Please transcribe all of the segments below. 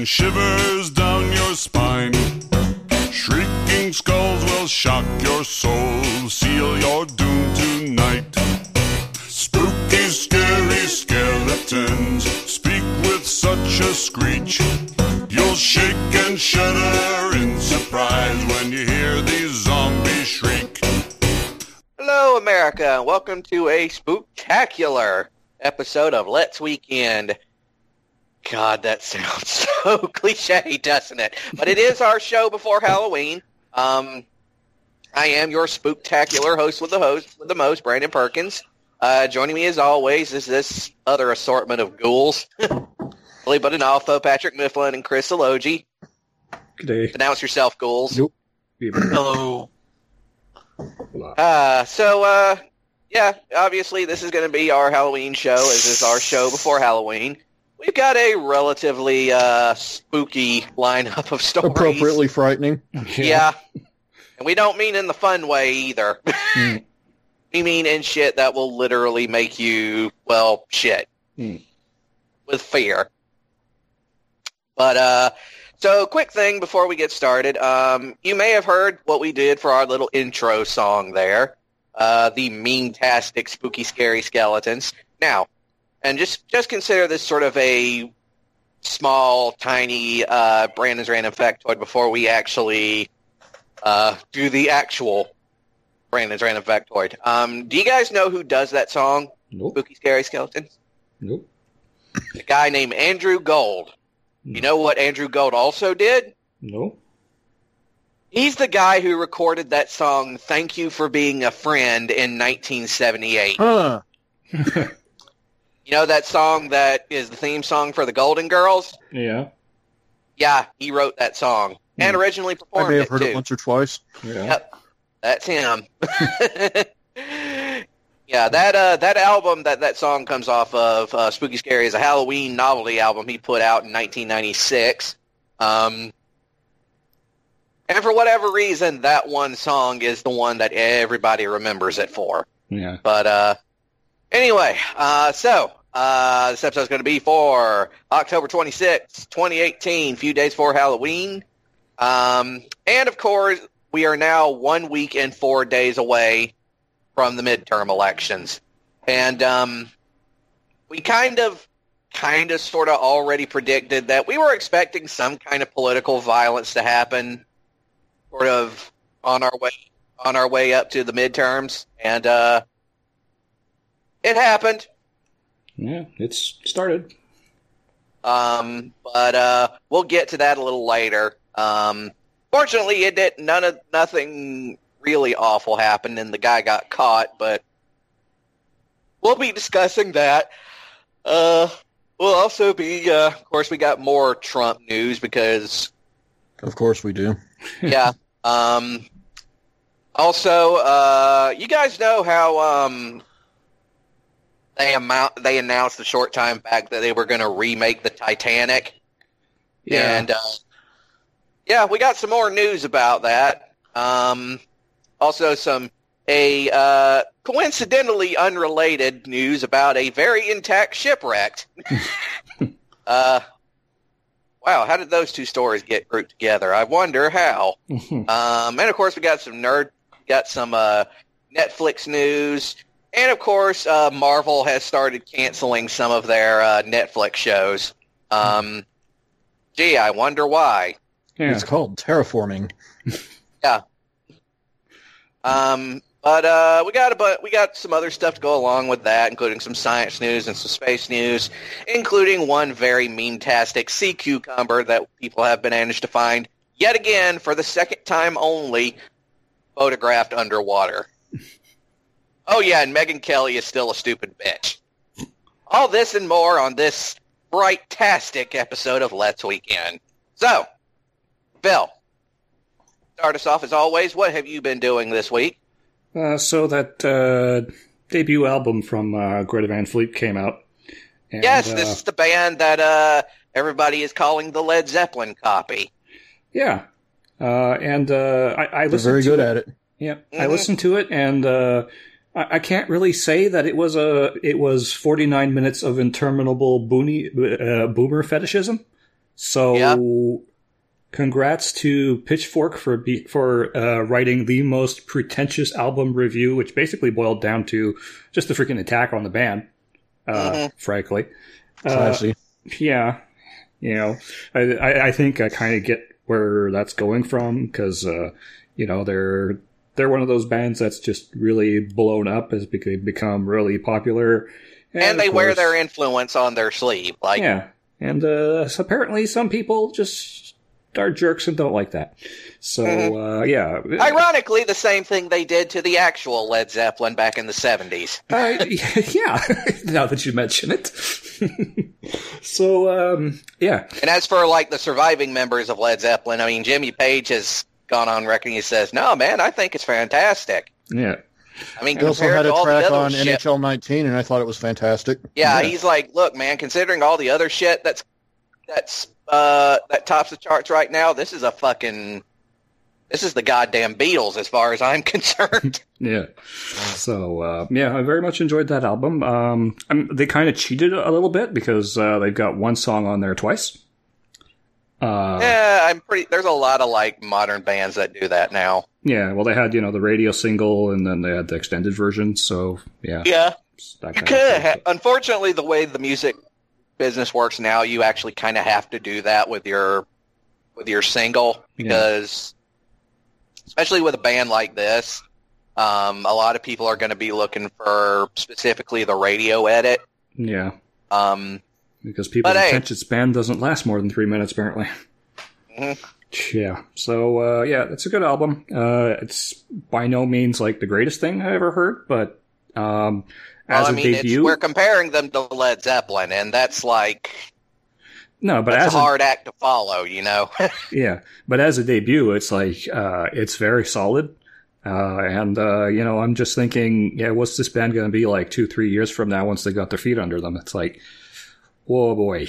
send shivers down your spine. Shrieking skulls will shock your soul, seal your doom tonight. Spooky, scary skeletons speak with such a screech. You'll shake and shudder in surprise when you hear these zombies shriek. Hello, America, and welcome to a spooktacular episode of Let's Weekend. God, that sounds so cliche, doesn't it? But it is our show before Halloween. I am your spooktacular host with the most, Brandon Perkins. Joining me as always is this other assortment of ghouls. Billy Buddenalfo, Patrick Mifflin, and Chris Elogi. Good day. Announce yourself, ghouls. Nope. Hello. Yeah, obviously this is going to be our Halloween show, as is our show before Halloween. We've got a relatively spooky lineup of stories. Appropriately frightening. Yeah. And we don't mean in the fun way either. We mean in shit that will literally make you, well, shit. With fear. But, so quick thing before we get started. You may have heard what we did for our little intro song there. The meme-tastic spooky scary skeletons. Now, and just consider this sort of a small, tiny Brandon's Random Factoid before we actually do the actual Brandon's Random Factoid. Do you guys know who does that song? Nope. Spooky Scary Skeletons? Nope. A guy named Andrew Gold. You know what Andrew Gold also did? Nope. He's the guy who recorded that song, Thank You for Being a Friend, in 1978. Huh. You know that song that is the theme song for the Golden Girls? Yeah. Yeah, he wrote that song. And originally performed I may have it, heard too. it once or twice. Yeah. Yep, that's him. Yeah, that album that song comes off of, Spooky Scary, is a Halloween novelty album he put out in 1996. And for whatever reason, that one song is the one that everybody remembers it for. Yeah. But anyway, so this episode's going to be for October 26th, 2018, few days before Halloween. And of course, we are now 1 week and 4 days away from the midterm elections. And we kind of sort of already predicted that we were expecting some kind of political violence to happen sort of on our way up to the midterms. And it happened. Yeah, it's started. But we'll get to that a little later. Fortunately, it did nothing really awful happened, and the guy got caught. But we'll be discussing that. We'll also be, of course, we got more Trump news because, Of course we do. yeah. Also, you guys know how they announced a short time back that they were going to remake the Titanic. Yeah. And yeah, we got some more news about that. Also, coincidentally unrelated news about a very intact shipwreck. Wow, how did those two stories get grouped together? I wonder how. And of course, we got some Netflix news. And of course, Marvel has started canceling some of their Netflix shows. Gee, I wonder why. Yeah. It's called terraforming. Yeah. But we got some other stuff to go along with that, including some science news and some space news, including one very meme-tastic sea cucumber that people have managed to find, yet again, for the second time only, photographed underwater. Oh yeah, and Megyn Kelly is still a stupid bitch. All this and more on this bright-tastic episode of Let's Weekend. So, Bill, start us off as always. What have you been doing this week? So that debut album from Greta Van Fleet came out. And, Yes, this is the band that everybody is calling the Led Zeppelin copy. Yeah. And I listened They're very to good it. at it. Yeah, I listened to it, and I can't really say that it was 49 minutes of interminable boomer fetishism. So, congrats to Pitchfork for writing the most pretentious album review, which basically boiled down to just a freaking attack on the band, frankly. Classy. Yeah. I think I kind of get where that's going from, because, they're one of those bands that's just really blown up as they become really popular. And they wear their influence on their sleeve. Yeah. And so apparently some people just are jerks and don't like that. So, yeah. Ironically, the same thing they did to the actual Led Zeppelin back in the 70s. Yeah, now that you mention it. So, yeah. And as for, the surviving members of Led Zeppelin, I mean, Jimmy Page has gone on record and he says, no, man, I think it's fantastic. Yeah. I mean, He also had a track on shit, NHL 19, and I thought it was fantastic. Yeah, he's like, look, man, considering all the other shit that tops the charts right now, this is the goddamn Beatles as far as I'm concerned. Yeah. So, I very much enjoyed that album. They kind of cheated a little bit because they've got one song on there twice. There's a lot of modern bands that do that now. Yeah, well, they had, the radio single, and then they had the extended version, so, yeah. Yeah. Unfortunately, the way the music business works now, you actually kind of have to do that with your single, because, especially with a band like this, a lot of people are going to be looking for specifically the radio edit. Yeah. Because people's attention span doesn't last more than 3 minutes, apparently. Mm-hmm. Yeah. So, it's a good album. It's by no means the greatest thing I ever heard, but as a debut, we're comparing them to Led Zeppelin, and that's no, but that's a hard act to follow, Yeah, but as a debut, it's it's very solid. And I'm just thinking, what's this band going to be 2-3 years from now once they got their feet under them? It's whoa, boy.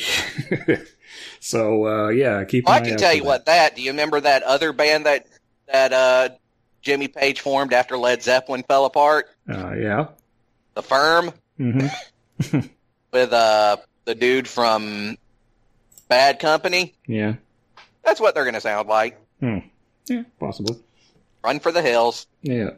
So, keep an eye out. I can tell you do you remember that other band that Jimmy Page formed after Led Zeppelin fell apart? Yeah. The Firm? Mm-hmm. With the dude from Bad Company? Yeah. That's what they're going to sound like. Yeah, possibly. Run for the hills. Yeah.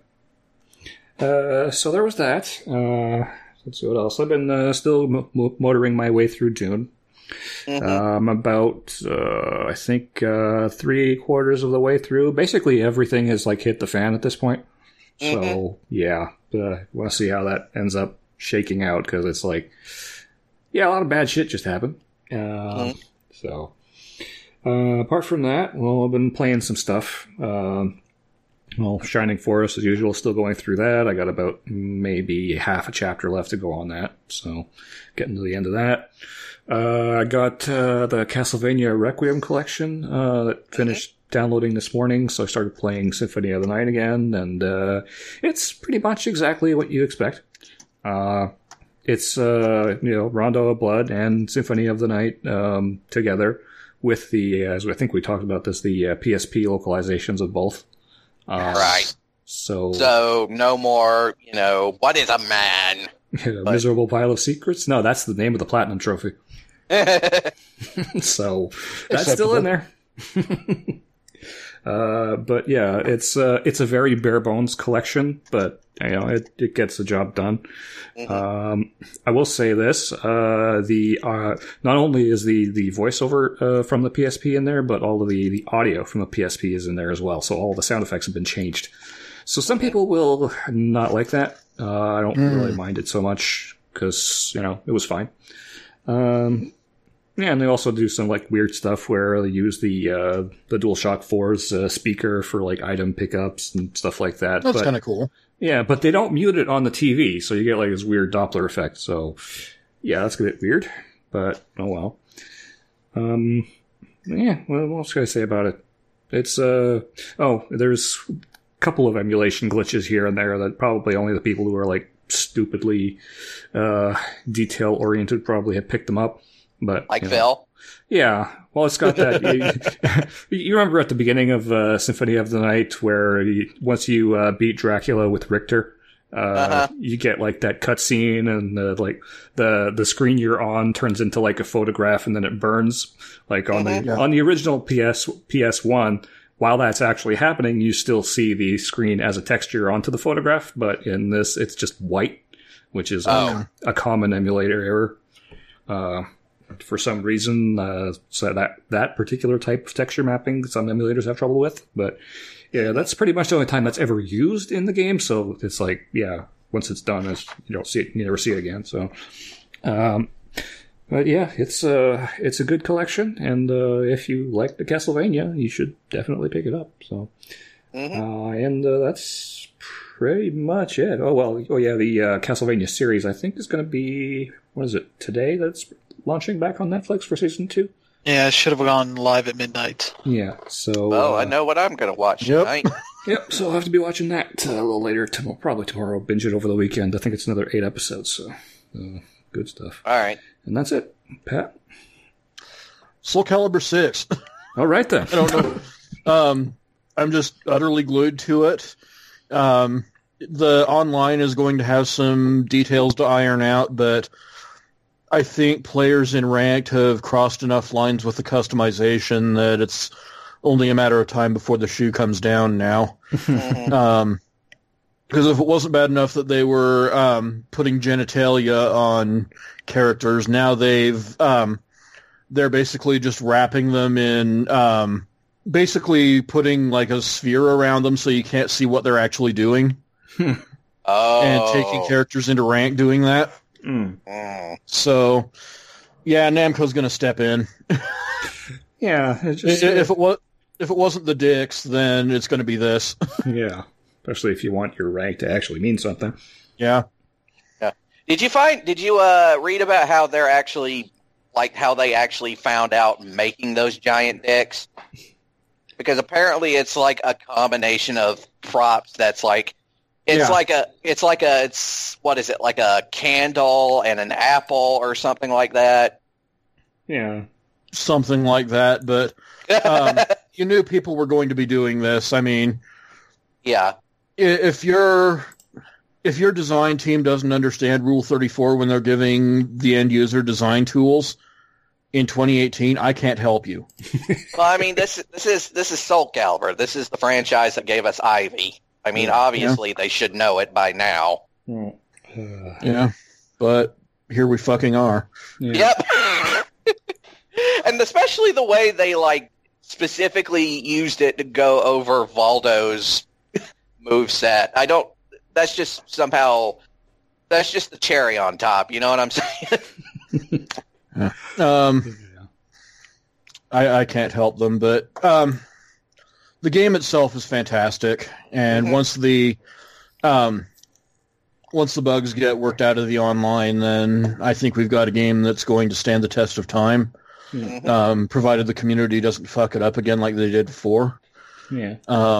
So there was that. Let's see what else. I've been still motoring my way through Dune. Mm-hmm. About, I think, 3/4 of the way through. Basically, everything has hit the fan at this point. Mm-hmm. So, yeah. Want to see how that ends up shaking out, because it's a lot of bad shit just happened. So, apart from that, I've been playing some stuff. Shining Forest, as usual, still going through that. I got about maybe half a chapter left to go on that, so getting to the end of that. I got the Castlevania Requiem collection that finished downloading this morning, so I started playing Symphony of the Night again, and it's pretty much exactly what you expect. It's Rondo of Blood and Symphony of the Night together with the, as I think we talked about this, the PSP localizations of both. Right. So no more, what is a man? Miserable Pile of Secrets? No, that's the name of the Platinum Trophy. So that's still in there. But yeah, it's a very bare bones collection, but it gets the job done. Mm-hmm. I will say this: not only is the voiceover from the PSP in there, but all of the audio from the PSP is in there as well. So all the sound effects have been changed. So some people will not like that. I don't really mind it so much because it was fine. Yeah, and they also do some weird stuff where they use the DualShock 4's speaker for item pickups and stuff like that. That's kind of cool. Yeah, but they don't mute it on the TV, so you get this weird Doppler effect. So yeah, that's a bit weird, but oh well. Yeah, what else can I say about it? It's there's a couple of emulation glitches here and there that probably only the people who are stupidly detail oriented probably have picked them up. But Phil? Yeah. Well, it's got that. You remember at the beginning of Symphony of the Night where once you beat Dracula with Richter, You get like that cutscene, and like the screen you're on turns into like a photograph, and then it burns. Like on the original PS1, while that's actually happening, you still see the screen as a texture onto the photograph. But in this, it's just white, which is a common emulator error. For some reason, so that particular type of texture mapping, some emulators have trouble with. But yeah, that's pretty much the only time that's ever used in the game. So it's like, yeah, once it's done, you don't see it, you never see it again. So, but yeah, it's a good collection, and if you like the Castlevania, you should definitely pick it up. So, and that's pretty much it. The Castlevania series, I think, is going to be, what is it, today? That's launching back on Netflix for season 2. Yeah, it should have gone live at midnight. Yeah, so... Well, I know what I'm going to watch tonight. Yep, so I'll have to be watching that a little later, probably tomorrow. Binge it over the weekend. I think it's another 8 episodes, so good stuff. All right. And that's it. Pat? Soul Calibur 6. All right, then. I don't know. I'm just utterly glued to it. The online is going to have some details to iron out, but... I think players in Ranked have crossed enough lines with the customization that it's only a matter of time before the shoe comes down now. Because if it wasn't bad enough that they were putting genitalia on characters, now they're basically just wrapping them in, basically putting like a sphere around them so you can't see what they're actually doing. And taking characters into Ranked doing that. So, yeah, Namco's going to step in. Yeah, if it wasn't the dicks, then it's going to be this. Yeah, especially if you want your rank to actually mean something. Yeah. Did you read about how they're actually how they actually found out making those giant dicks? Because apparently it's like a combination of props that's like. It's like a candle and an apple or something like that? Yeah. Something like that, but you knew people were going to be doing this. I mean, yeah. If your design team doesn't understand Rule 34 when they're giving the end user design tools in 2018, I can't help you. Well, I mean, this is Soul Calibur. This is the franchise that gave us Ivy. I mean, obviously they should know it by now. Yeah, but here we fucking are. Yeah. Yep. And especially the way they, specifically used it to go over Valdo's moveset. That's just the cherry on top, you know what I'm saying? I can't help them, but the game itself is fantastic, and once the bugs get worked out of the online, then I think we've got a game that's going to stand the test of time, provided the community doesn't fuck it up again like they did before. Yeah.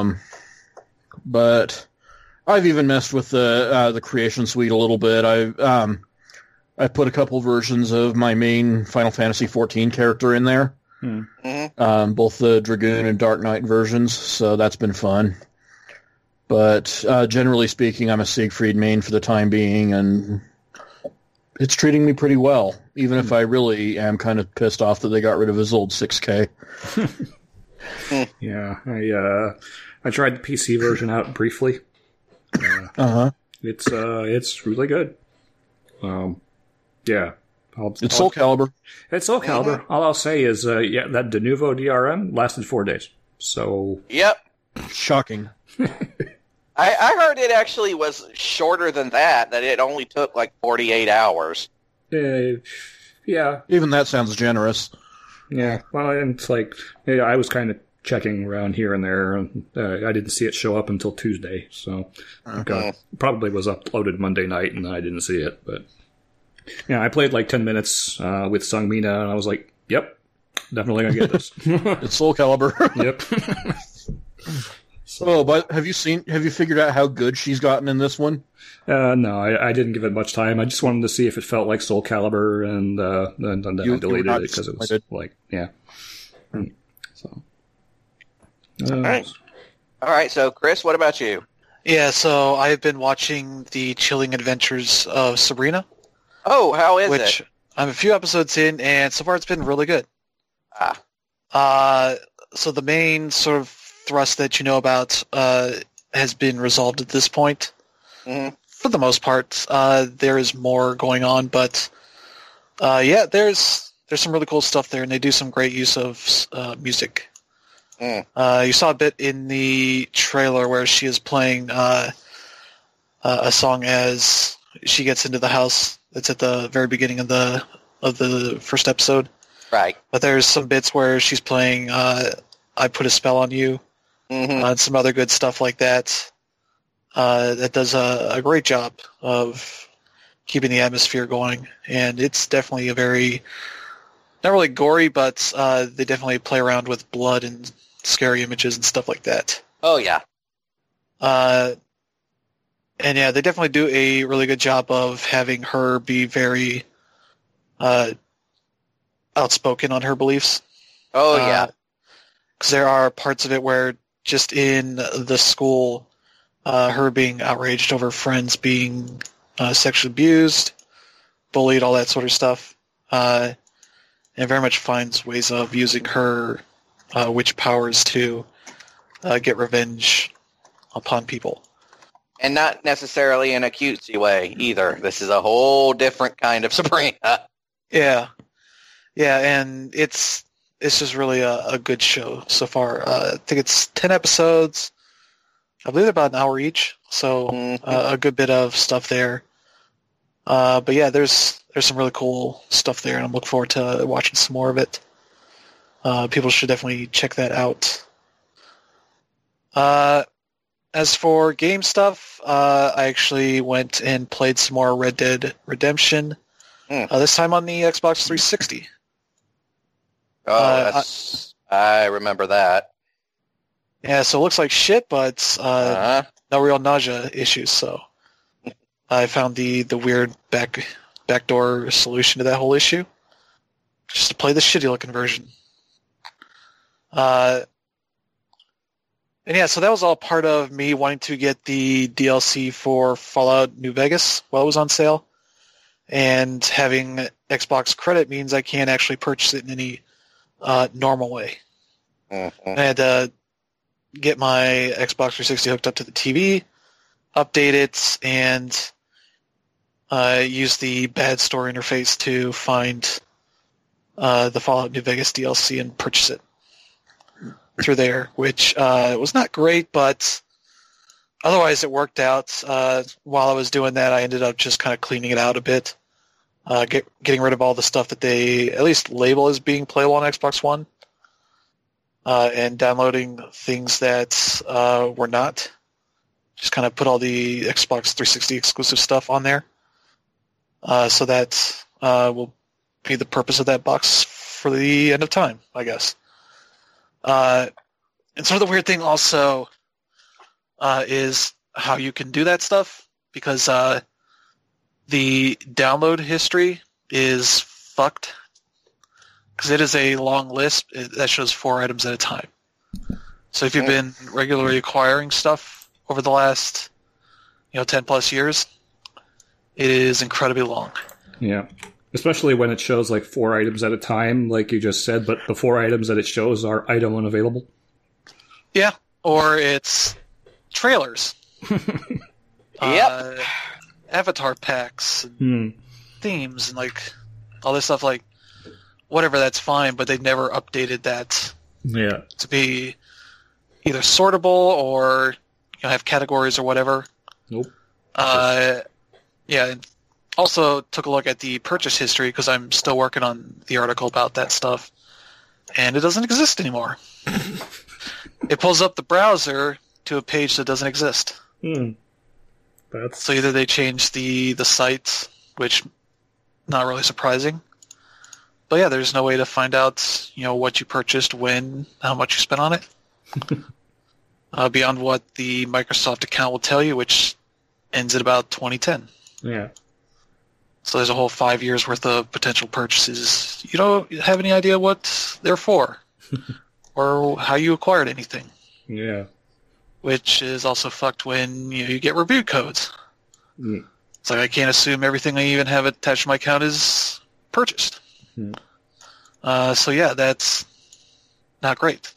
But I've even messed with the creation suite a little bit. I put a couple versions of my main Final Fantasy XIV character in there. Both the Dragoon and Dark Knight versions, so that's been fun. But generally speaking, I'm a Siegfried main for the time being, and it's treating me pretty well, even if I really am kind of pissed off that they got rid of his old 6K. Yeah, I tried the PC version out briefly. It's really good. Yeah. It's Soul Calibur. It's Soul Calibur. All I'll say is, that Denuvo DRM lasted 4 days. So. Yep. Shocking. I heard it actually was shorter than that it only took 48 hours. Yeah. Even that sounds generous. Yeah. Well, and it's I was kind of checking around here and there, and I didn't see it show up until Tuesday, so probably was uploaded Monday night, and I didn't see it, but. Yeah, I played 10 minutes with Sung Mina, and I was like, yep, definitely going to get this. It's Soul Calibur. Yep. But have you figured out how good she's gotten in this one? No, I didn't give it much time. I just wanted to see if it felt like Soul Calibur, and then I deleted it because it was yeah. So. All right. So, Chris, what about you? Yeah, so I've been watching the Chilling Adventures of Sabrina, Oh, how is which it? I'm a few episodes in, and so far it's been really good. Ah, So the main sort of thrust that you know about has been resolved at this point. mhm. For the most part, there is more going on, but yeah, there's some really cool stuff there, and they do some great use of music. You saw a bit in the trailer where she is playing a song as she gets into the house. It's at the very beginning of the first episode. Right. But there's some bits where she's playing "I Put a Spell on You" and some other good stuff like that. That does a great job of keeping the atmosphere going, and it's definitely a very not really gory, but they definitely play around with blood and scary images and stuff like that. Oh, yeah. And yeah, they definitely do a really good job of having her be very outspoken on her beliefs. Oh, yeah. Because there are parts of it where just in the school, her being outraged over friends being sexually abused, bullied, all that sort of stuff. And very much finds ways of using her witch powers to get revenge upon people. And not necessarily in a cutesy way either. This is a whole different kind of Sabrina. Yeah, and it's just really a good show so far. I think it's 10 episodes. I believe they're about an hour each, so a good bit of stuff there. But yeah, there's some really cool stuff there, and I'm looking forward to watching some more of it. People should definitely check that out. As for game stuff, I actually went and played some more Red Dead Redemption, this time on the Xbox 360. Oh, I remember that. Yeah, so it looks like shit, but no real nausea issues, so I found the weird backdoor solution to that whole issue. Just to play the shitty-looking version. And yeah, so that was all part of me wanting to get the DLC for Fallout New Vegas while it was on sale. And having Xbox credit means I can't actually purchase it in any normal way. I had to get my Xbox 360 hooked up to the TV, update it, and use the bad store interface to find the Fallout New Vegas DLC and purchase it through there, which was not great, but otherwise it worked out. While I was doing that, I ended up just kind of cleaning it out a bit, getting rid of all the stuff that they at least label as being playable on Xbox One, and downloading things that were not. Just kind of put all the Xbox 360 exclusive stuff on there. So that will be the purpose of that box for the end of time, I guess. And sort of the weird thing also is how you can do that stuff, because the download history is fucked, because it is a long list that shows 4 items at a time. So if you've been regularly acquiring stuff over the last 10 plus years, it is incredibly long. Yeah. Especially when it shows like 4 items at a time, like you just said, but the 4 items that it shows are item unavailable. Yeah, or it's trailers. Yep. Avatar packs, and themes, and like all this stuff. Like whatever, that's fine, but they've never updated that to be either sortable or have categories or whatever. Nope. Yeah, and also took a look at the purchase history, because I'm still working on the article about that stuff, and it doesn't exist anymore. It pulls up the browser to a page that doesn't exist. So either they changed the site, which not really surprising, but yeah, there's no way to find out what you purchased, when, how much you spent on it, beyond what the Microsoft account will tell you, which ends at about 2010. Yeah. So there's a whole 5 years worth of potential purchases. You don't have any idea what they're for or how you acquired anything. Yeah. which is also fucked when you get review codes. Mm. It's like I can't assume everything I even have attached to my account is purchased. Mm. So yeah, that's not great.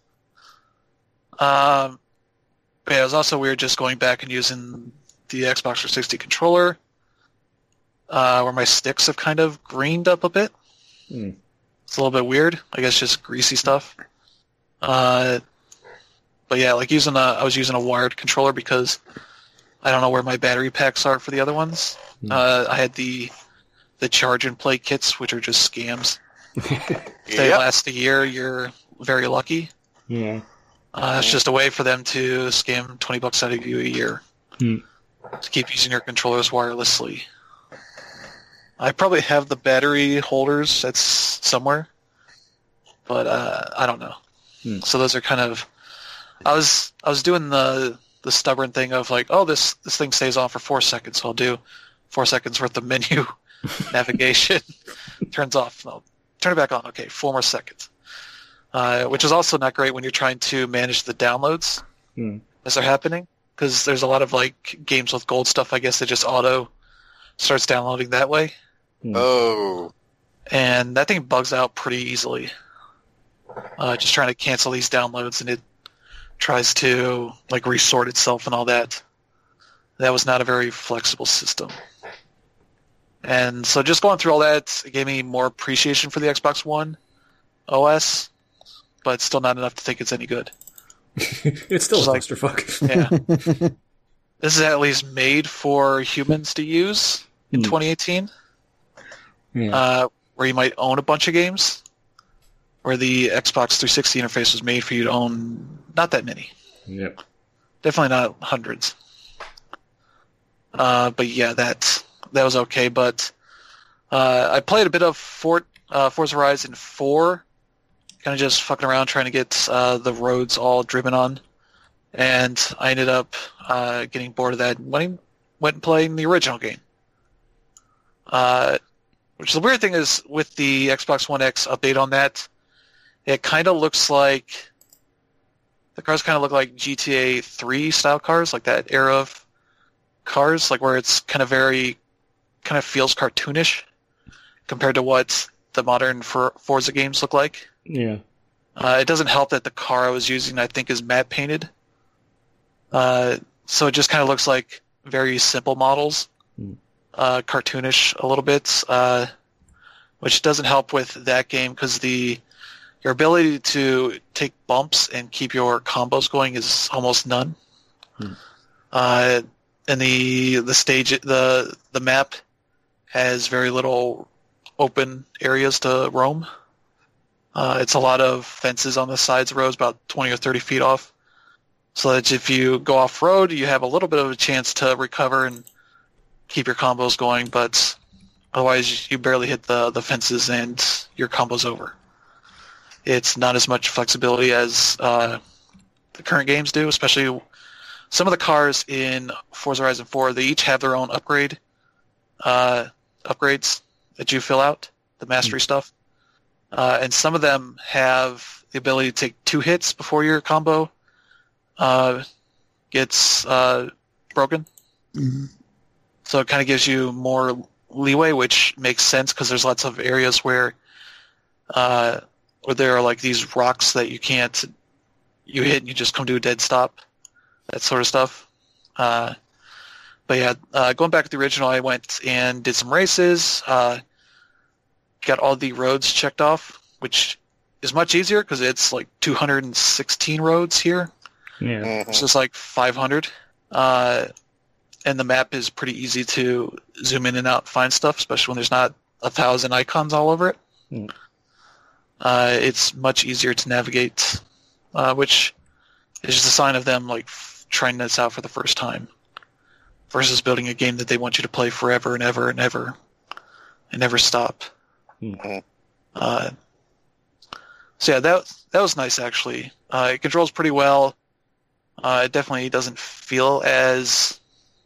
But yeah, it was also weird just going back and using the Xbox 360 controller, where my sticks have kind of greened up a bit. Mm. It's a little bit weird. I guess just greasy stuff. But yeah, like I was using a wired controller because I don't know where my battery packs are for the other ones. I had the charge and play kits, which are just scams. If they last a year, you're very lucky. Yeah. It's just a way for them to scam $20 out of you a year to keep using your controllers wirelessly. I probably have the battery holders that's somewhere, but I don't know. So those are kind of. I was doing the stubborn thing of like, oh, this thing stays on for 4 seconds, so I'll do 4 seconds worth of menu navigation. Turns off. No, turn it back on. Okay, 4 more seconds. Which is also not great when you're trying to manage the downloads as they're happening, because there's a lot of like games with gold stuff, I guess, that just auto starts downloading that way. Oh. And that thing bugs out pretty easily. Just trying to cancel these downloads, and it tries to like resort itself and all that. That was not a very flexible system. And so just going through all that, it gave me more appreciation for the Xbox One OS, but still not enough to think it's any good. It's still a clusterfuck. Yeah. This is at least made for humans to use in 2018, where you might own a bunch of games, where the Xbox 360 interface was made for you to own not that many. Yep. Definitely not hundreds. But yeah, that was okay. But I played a bit of Forza Horizon 4, kind of just fucking around trying to get the roads all driven on. And I ended up getting bored of that and went and played the original game. Which the weird thing is, with the Xbox One X update on that, it kind of looks like the cars kind of look like GTA 3 style cars, like that era of cars, like where it's kind of feels cartoonish compared to what the modern Forza games look like. Yeah. It doesn't help that the car I was using, I think, is matte painted. So it just kind of looks like very simple models, cartoonish a little bit, which doesn't help with that game because your ability to take bumps and keep your combos going is almost none. And the map has very little open areas to roam. It's a lot of fences on the sides of roads, about 20 or 30 feet off, so that if you go off-road, you have a little bit of a chance to recover and keep your combos going, but otherwise you barely hit the fences and your combo's over. It's not as much flexibility as the current games do, especially some of the cars in Forza Horizon 4. They each have their own upgrades that you fill out, the mastery stuff. And some of them have the ability to take 2 hits before your combo gets broken. Mm-hmm. So it kind of gives you more leeway, which makes sense because there's lots of areas where there are like these rocks that you hit and you just come to a dead stop, that sort of stuff. But yeah, going back to the original, I went and did some races, got all the roads checked off, which is much easier because it's like 216 roads here. Yeah. It's just like 500. And the map is pretty easy to zoom in and out and find stuff, especially when there's not 1,000 icons all over it. It's much easier to navigate, which is just a sign of them like trying this out for the first time versus building a game that they want you to play forever and ever and ever and never stop. So yeah, that was nice actually. It controls pretty well. It definitely doesn't feel as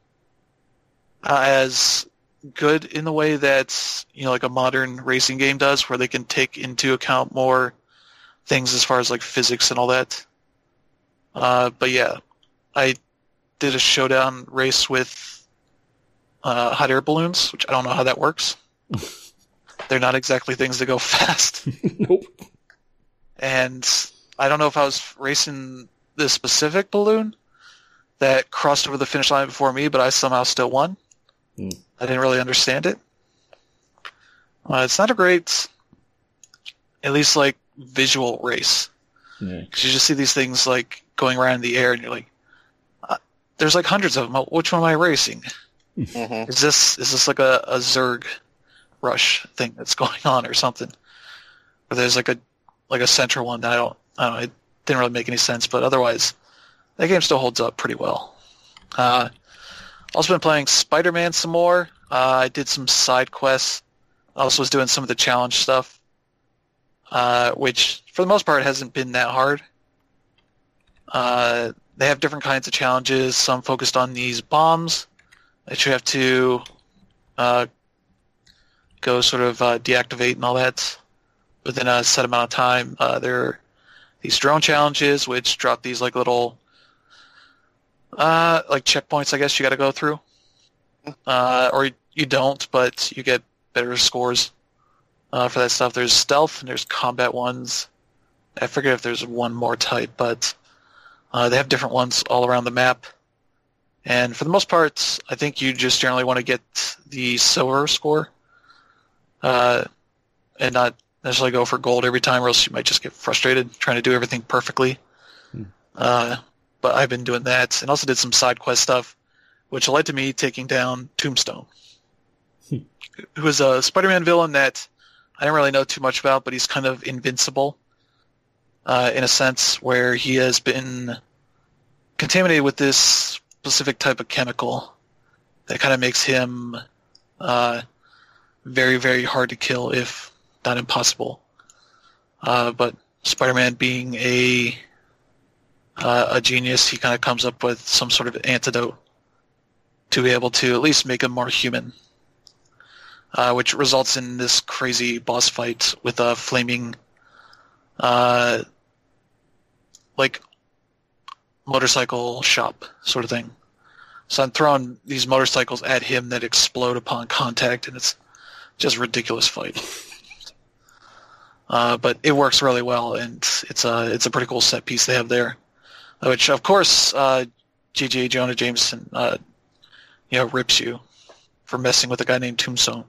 good in the way that like a modern racing game does, where they can take into account more things as far as like physics and all that. But yeah, I did a showdown race with hot air balloons, which I don't know how that works. They're not exactly things that go fast. Nope. And I don't know if I was racing this specific balloon that crossed over the finish line before me, but I somehow still won. I didn't really understand it. It's not a great, at least like visual race. Yeah. Because you just see these things like going around in the air, and you're like, there's like hundreds of them. Which one am I racing? Mm-hmm. Is this like a Zerg rush thing that's going on or something? Or there's like a central one that I don't know. It didn't really make any sense, but otherwise, that game still holds up pretty well. Also been playing Spider-Man some more. I did some side quests. I also was doing some of the challenge stuff, which for the most part hasn't been that hard. They have different kinds of challenges. Some focused on these bombs that you have to go sort of deactivate and all that within a set amount of time. There are these drone challenges, which drop these like little like checkpoints, I guess you got to go through, or you don't, but you get better scores for that stuff. There's stealth and there's combat ones. I forget if there's one more type, but they have different ones all around the map. And for the most part, I think you just generally want to get the silver score, and not necessarily go for gold every time, or else you might just get frustrated trying to do everything perfectly. But I've been doing that, and also did some side quest stuff, which led to me taking down Tombstone, who is a Spider-Man villain that I don't really know too much about, but he's kind of invincible in a sense, where he has been contaminated with this specific type of chemical that kind of makes him very, very hard to kill, if not impossible. But Spider-Man being a genius, he kind of comes up with some sort of antidote to be able to at least make him more human, which results in this crazy boss fight with a flaming like motorcycle shop sort of thing. So I'm throwing these motorcycles at him that explode upon contact, and it's just a ridiculous fight. But it works really well, and it's a pretty cool set piece they have there, which of course J.J. Jonah Jameson rips you for messing with a guy named Tombstone.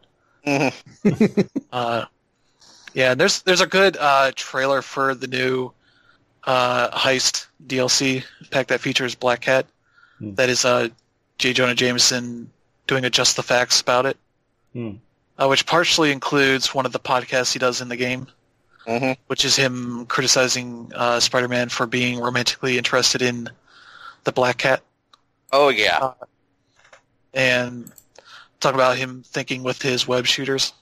Yeah, there's a good trailer for the new Heist DLC pack that features Black Cat. That is J. Jonah Jameson doing a Just the Facts about it, which partially includes one of the podcasts he does in the game, which is him criticizing Spider-Man for being romantically interested in the Black Cat. Oh, yeah. And talk about him thinking with his web shooters.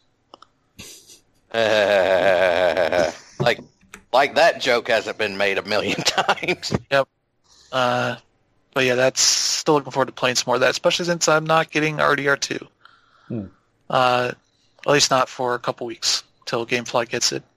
Like that joke hasn't been made a million times. Yep. But yeah, that's still looking forward to playing some more of that, especially since I'm not getting RDR2. At least not for a couple weeks, till GameFly gets it.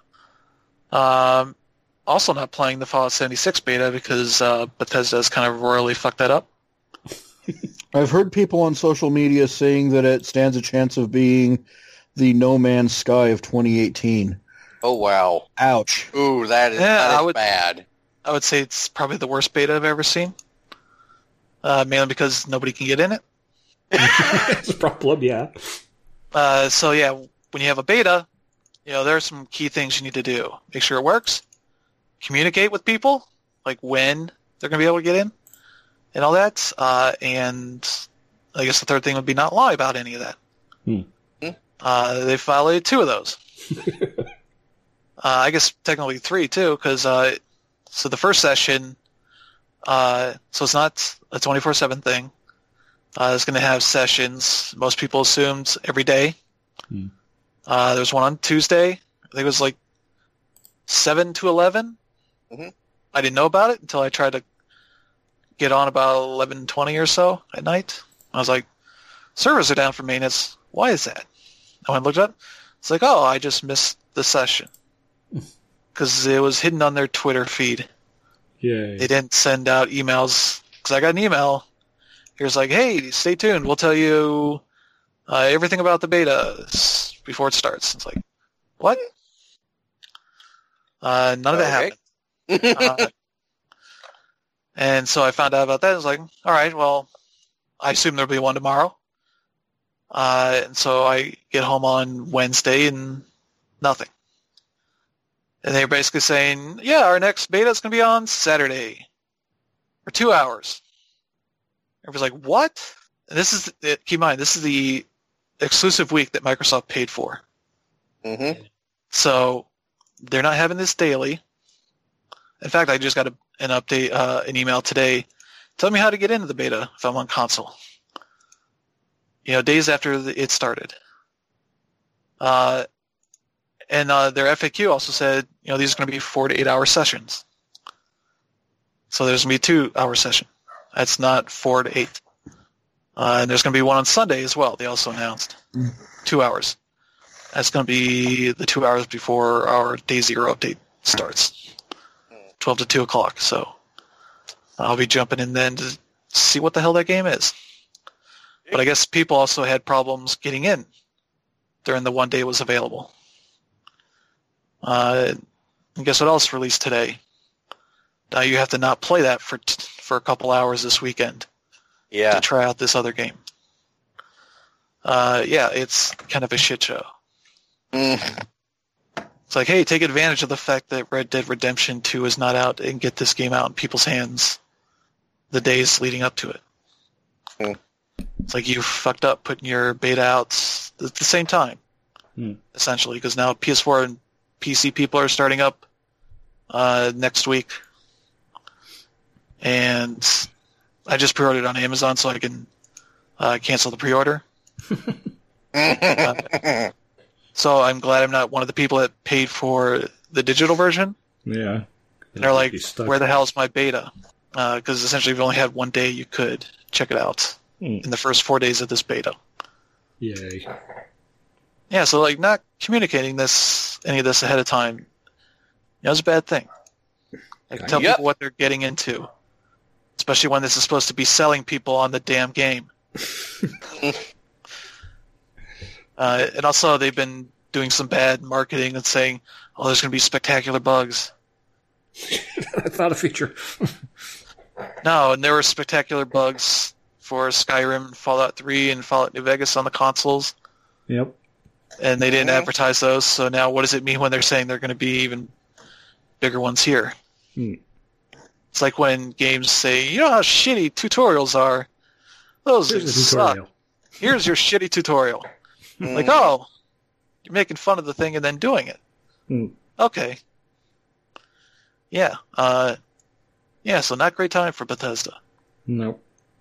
Also not playing the Fallout 76 beta because Bethesda's kind of royally fucked that up. I've heard people on social media saying that it stands a chance of being the No Man's Sky of 2018. Oh, wow. Ouch. Ooh, that is bad. I would say it's probably the worst beta I've ever seen. Mainly because nobody can get in it. It's a problem, yeah. So yeah, when you have a beta, there are some key things you need to do. Make sure it works. Communicate with people, like when they're going to be able to get in, and all that. And I guess the third thing would be not lie about any of that. They violated 2 of those. I guess technically 3 too, because so the first session, so it's not a 24/7 thing. It's going to have sessions. Most people assumed every day. There was one on Tuesday. I think it was like 7 to 11. I didn't know about it until I tried to get on about 11:20 or so at night. I was like, servers are down for maintenance. Why is that? I went and looked it up. It's like, oh, I just missed the session. Because it was hidden on their Twitter feed. Yeah. They didn't send out emails because I got an email. He was like, "Hey, stay tuned. We'll tell you everything about the beta before it starts." It's like, what? None of that happened. And so I found out about that. I was like, all right, well, I assume there'll be one tomorrow. And so I get home on Wednesday and nothing. And they're basically saying, yeah, our next beta is going to be on Saturday for 2 hours. Everybody's like, what? And this is, keep in mind, this is the exclusive week that Microsoft paid for. Mm-hmm. So they're not having this daily. In fact, I just got an update, an email today. Tell me how to get into the beta if I'm on console. Days after it started. And their FAQ also said, these are going to be 4 to 8 hour sessions. So there's going to be a 2 hour session. That's not 4 to 8. And there's going to be one on Sunday as well. They also announced 2 hours. That's going to be the 2 hours before our Day Zero update starts, 12 to 2 o'clock. So I'll be jumping in then to see what the hell that game is. But I guess people also had problems getting in during the one day it was available. And guess what else released today? Now you have to not play that for a couple hours this weekend to try out this other game. It's kind of a shit show. It's like, hey, take advantage of the fact that Red Dead Redemption 2 is not out and get this game out in people's hands the days leading up to it. It's like you fucked up putting your beta out at the same time, essentially, because now PS4 and PC people are starting up next week. And I just pre-ordered on Amazon so I can cancel the pre-order. So I'm glad I'm not one of the people that paid for the digital version. Yeah. And they're like, where the hell is my beta? Because essentially we've only had one day you could check it out in the first 4 days of this beta. Yay. Yeah, so like not communicating any of this ahead of time, is a bad thing. Like tell people what they're getting into, especially when this is supposed to be selling people on the damn game. And also they've been doing some bad marketing and saying, oh, there's going to be spectacular bugs. That's not a feature. No, and there were spectacular bugs for Skyrim, Fallout 3, and Fallout New Vegas on the consoles. Yep. And they didn't advertise those, so now what does it mean when they're saying they're going to be even bigger ones here? It's like when games say, you know how shitty tutorials are? Those suck. Here's your shitty tutorial. Like, oh, you're making fun of the thing and then doing it. Okay. Yeah. So not great time for Bethesda. Nope.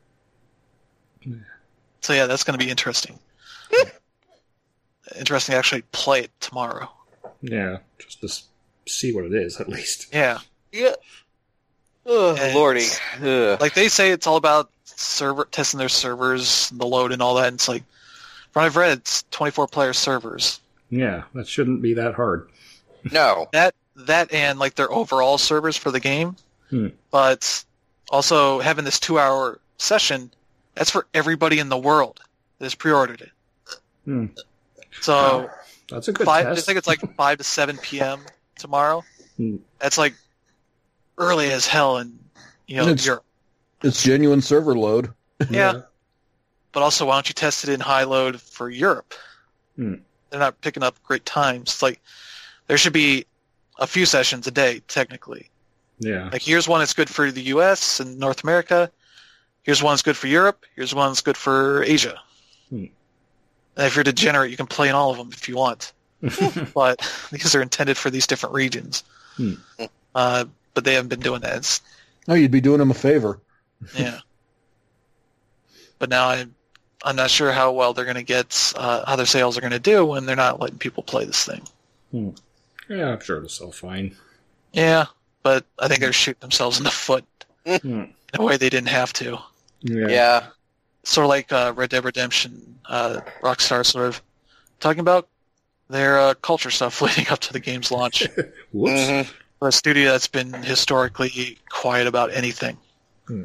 So yeah, that's going to be interesting. Interesting to actually play it tomorrow. Yeah, just to see what it is, at least. Yeah. Yeah. Oh, lordy. Like they say it's all about testing their servers, the load and all that. And it's like, from what I've read, it's 24-player servers. Yeah, that shouldn't be that hard. No. That and like their overall servers for the game. But also having this 2-hour session, that's for everybody in the world that has pre-ordered it. So that's a good I test. think it's like 5 to 7 p.m. tomorrow. That's like early as hell in Europe. It's genuine server load. Yeah. But also, why don't you test it in high load for Europe? They're not picking up great times. It's like there should be a few sessions a day, technically. Yeah. Like here's one that's good for the U.S. and North America. Here's one that's good for Europe. Here's one that's good for Asia. And if you're degenerate, you can play in all of them if you want. But these are intended for these different regions. But they haven't been doing that. You'd be doing them a favor. Yeah. But now I'm not sure how well they're going to get, how their sales are going to do when they're not letting people play this thing. Yeah, I'm sure it'll sell fine. Yeah, but I think they're shooting themselves in the foot in a way they didn't have to. Yeah. Sort of like Red Dead Redemption, Rockstar sort of talking about their culture stuff leading up to the game's launch. Whoops. A studio that's been historically quiet about anything.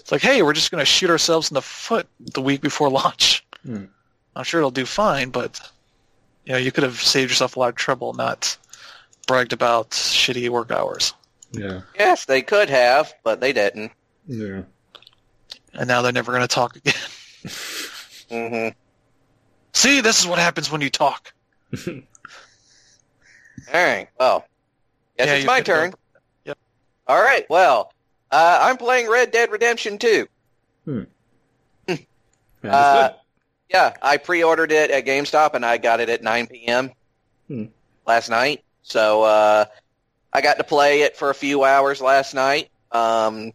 It's like, hey, we're just going to shoot ourselves in the foot the week before launch. I'm sure it'll do fine, but you could have saved yourself a lot of trouble, not bragged about shitty work hours. Yeah. Yes, they could have, but they didn't. Yeah. And now they're never going to talk again. Mm-hmm. See, this is what happens when you talk. All right, well, guess it's my turn. Yep. All right, well, I'm playing Red Dead Redemption 2. Yeah, I pre-ordered it at GameStop, and I got it at 9 p.m. Last night. So I got to play it for a few hours last night. And,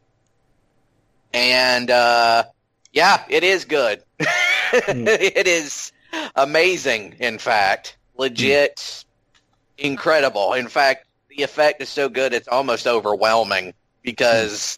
yeah, it is good. It is amazing, in fact. Legit incredible. In fact, the effect is so good it's almost overwhelming because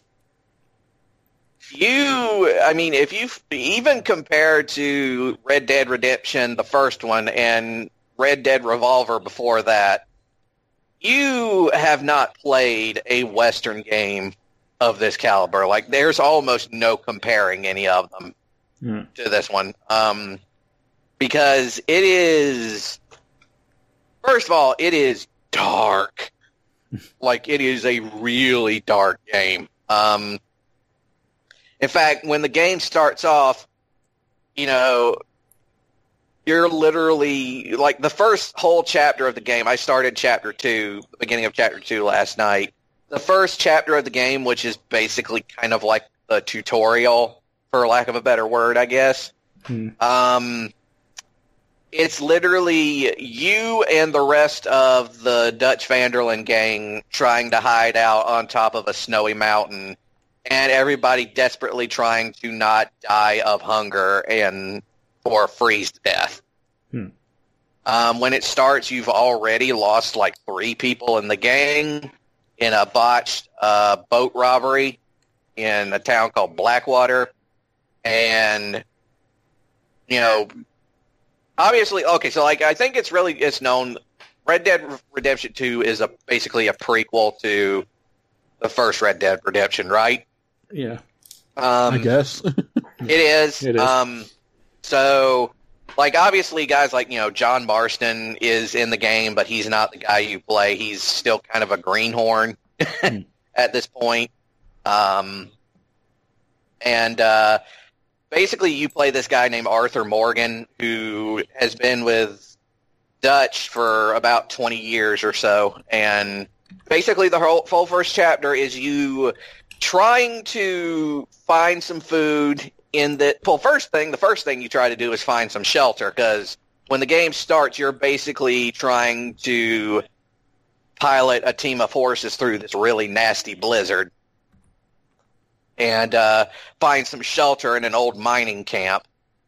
if you even compared to Red Dead Redemption, the first one, and Red Dead Revolver before that, you have not played a Western game of this caliber. Like, there's almost no comparing any of them to this one. Because it is, first of all, it is dark. Like, it is a really dark game. In fact, when the game starts off, you're literally, like, the first whole chapter of the game, I started Chapter 2, the beginning of Chapter 2 last night. The first chapter of the game, which is basically kind of like the tutorial, for lack of a better word, I guess, it's literally you and the rest of the Dutch Van der Linde gang trying to hide out on top of a snowy mountain, and everybody desperately trying to not die of hunger or freeze to death. When it starts, you've already lost like 3 people in the gang in a botched boat robbery in a town called Blackwater. And, obviously, okay, so like I think it's known, Red Dead Redemption 2 is basically a prequel to the first Red Dead Redemption, right? Yeah. I guess. It is. It is. So, like, obviously guys like, John Marston is in the game, but he's not the guy you play. He's still kind of a greenhorn at this point. Basically, you play this guy named Arthur Morgan, who has been with Dutch for about 20 years or so. And basically, the whole first chapter is you trying to find some food in the... Well, the first thing you try to do is find some shelter, because when the game starts, you're basically trying to pilot a team of horses through this really nasty blizzard and find some shelter in an old mining camp.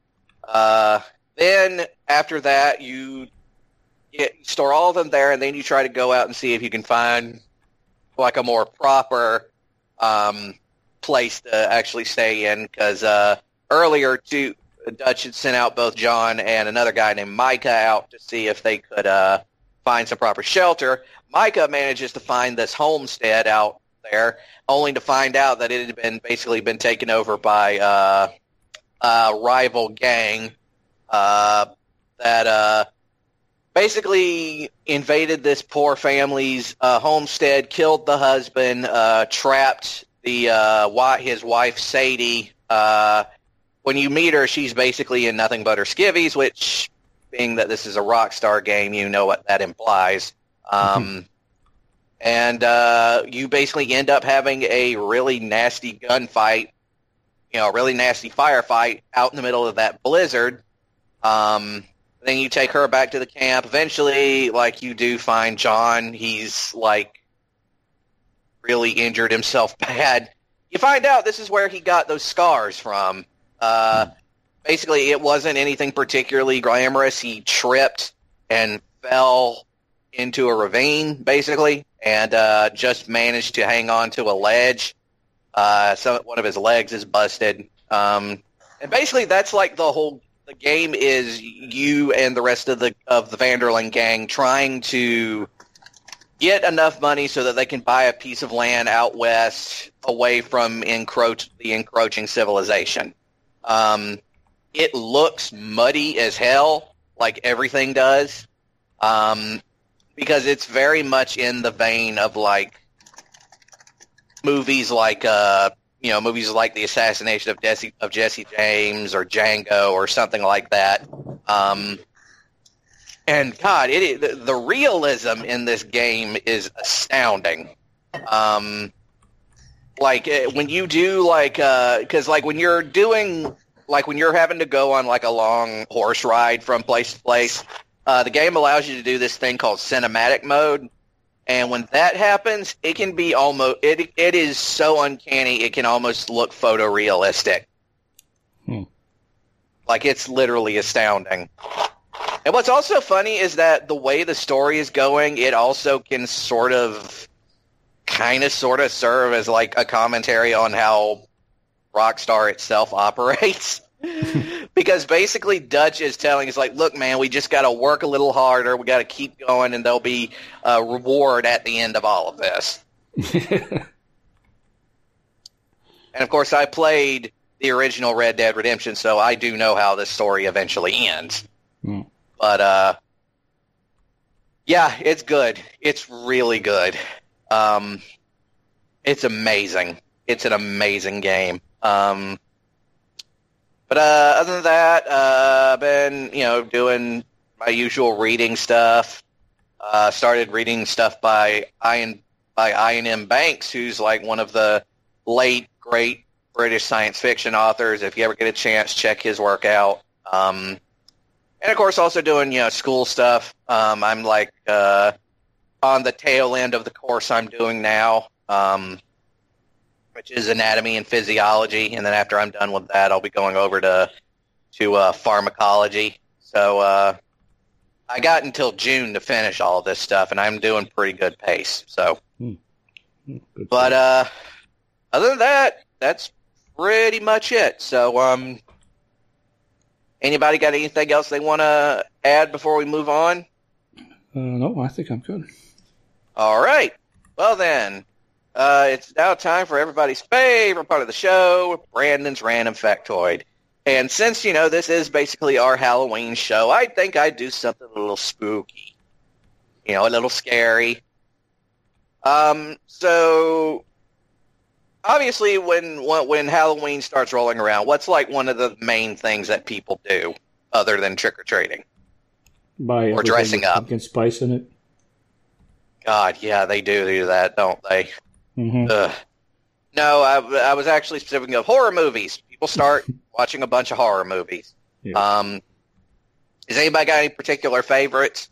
Then, after that, you store all of them there, and then you try to go out and see if you can find like a more proper place to actually stay in, because earlier, Dutch had sent out both John and another guy named Micah out to see if they could find some proper shelter. Micah manages to find this homestead out there, only to find out that it had basically been taken over by a rival gang that basically invaded this poor family's homestead, killed the husband, trapped his wife Sadie. When you meet her, she's basically in nothing but her skivvies, which, being that this is a Rockstar game, you know what that implies. And you basically end up having a really nasty gunfight, a really nasty firefight out in the middle of that blizzard. Then you take her back to the camp. Eventually, like, you do find John. He's, like, really injured himself bad. You find out this is where he got those scars from. Basically, it wasn't anything particularly glamorous. He tripped and fell into a ravine, basically, and just managed to hang on to a ledge. So one of his legs is busted. And basically, that's like the game is you and the rest of the Van der Linde gang trying to get enough money so that they can buy a piece of land out west away from the encroaching civilization. It looks muddy as hell, like everything does, because it's very much in the vein of like movies like The Assassination of Jesse James or Django or something like that. And God, the realism in this game is astounding. When you do because when you're doing when you're having to go on like a long horse ride from place to place, the game allows you to do this thing called cinematic mode. And when that happens, it can be it is so uncanny it can almost look photorealistic. Like it's literally astounding. And what's also funny is that the way the story is going, it also can sort of serve as like a commentary on how Rockstar itself operates. Because basically Dutch is telling us like, look, man, we just got to work a little harder. We got to keep going, and there'll be a reward at the end of all of this. And of course, I played the original Red Dead Redemption, so I do know how this story eventually ends. But, yeah, it's good. It's really good. It's amazing. It's an amazing game. But other than that, I've been, doing my usual reading stuff. Started reading stuff by Ian M. Banks, who's like one of the late, great British science fiction authors. If you ever get a chance, check his work out. And, of course, also doing, school stuff. I'm, like, on the tail end of the course I'm doing now, which is anatomy and physiology. And then after I'm done with that, I'll be going over to pharmacology. So I got until June to finish all of this stuff, and I'm doing pretty good pace. So, but other than that, that's pretty much it. So, anybody got anything else they want to add before we move on? No, I think I'm good. All right. Well, then, it's now time for everybody's favorite part of the show, Brandon's Random Factoid. And since, this is basically our Halloween show, I think I'd do something a little spooky, a little scary. So, obviously, when Halloween starts rolling around, what's like one of the main things that people do other than trick-or-treating? Buy or dressing with up. Pumpkin spice in it. God, yeah, they do that, don't they? Mm-hmm. No, I was actually speaking of horror movies. People start watching a bunch of horror movies. Yeah. Has anybody got any particular favorites?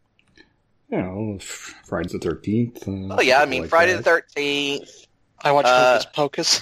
Friday the 13th. Oh, yeah, I mean, like Friday that. the 13th. I watch Hocus Pocus.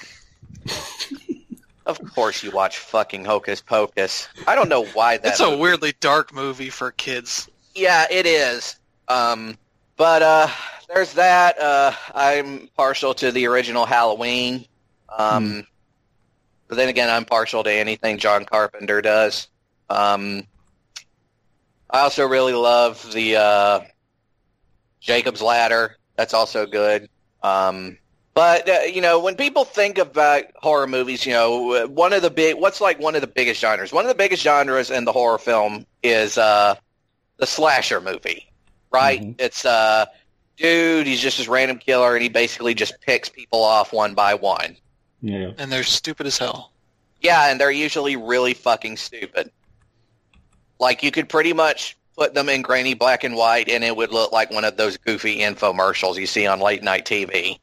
Of course you watch fucking Hocus Pocus. I don't know why that... It's a weirdly dark movie for kids. Yeah, it is. But there's that. I'm partial to the original Halloween. But then again, I'm partial to anything John Carpenter does. I also really love the Jacob's Ladder. That's also good. But, when people think about horror movies, what's one of the biggest genres? One of the biggest genres in the horror film is the slasher movie, right? Mm-hmm. It's, dude, he's just this random killer, and he basically just picks people off one by one. Yeah. And they're stupid as hell. Yeah, and they're usually really fucking stupid. Like, you could pretty much put them in grainy black and white, and it would look like one of those goofy infomercials you see on late-night TV.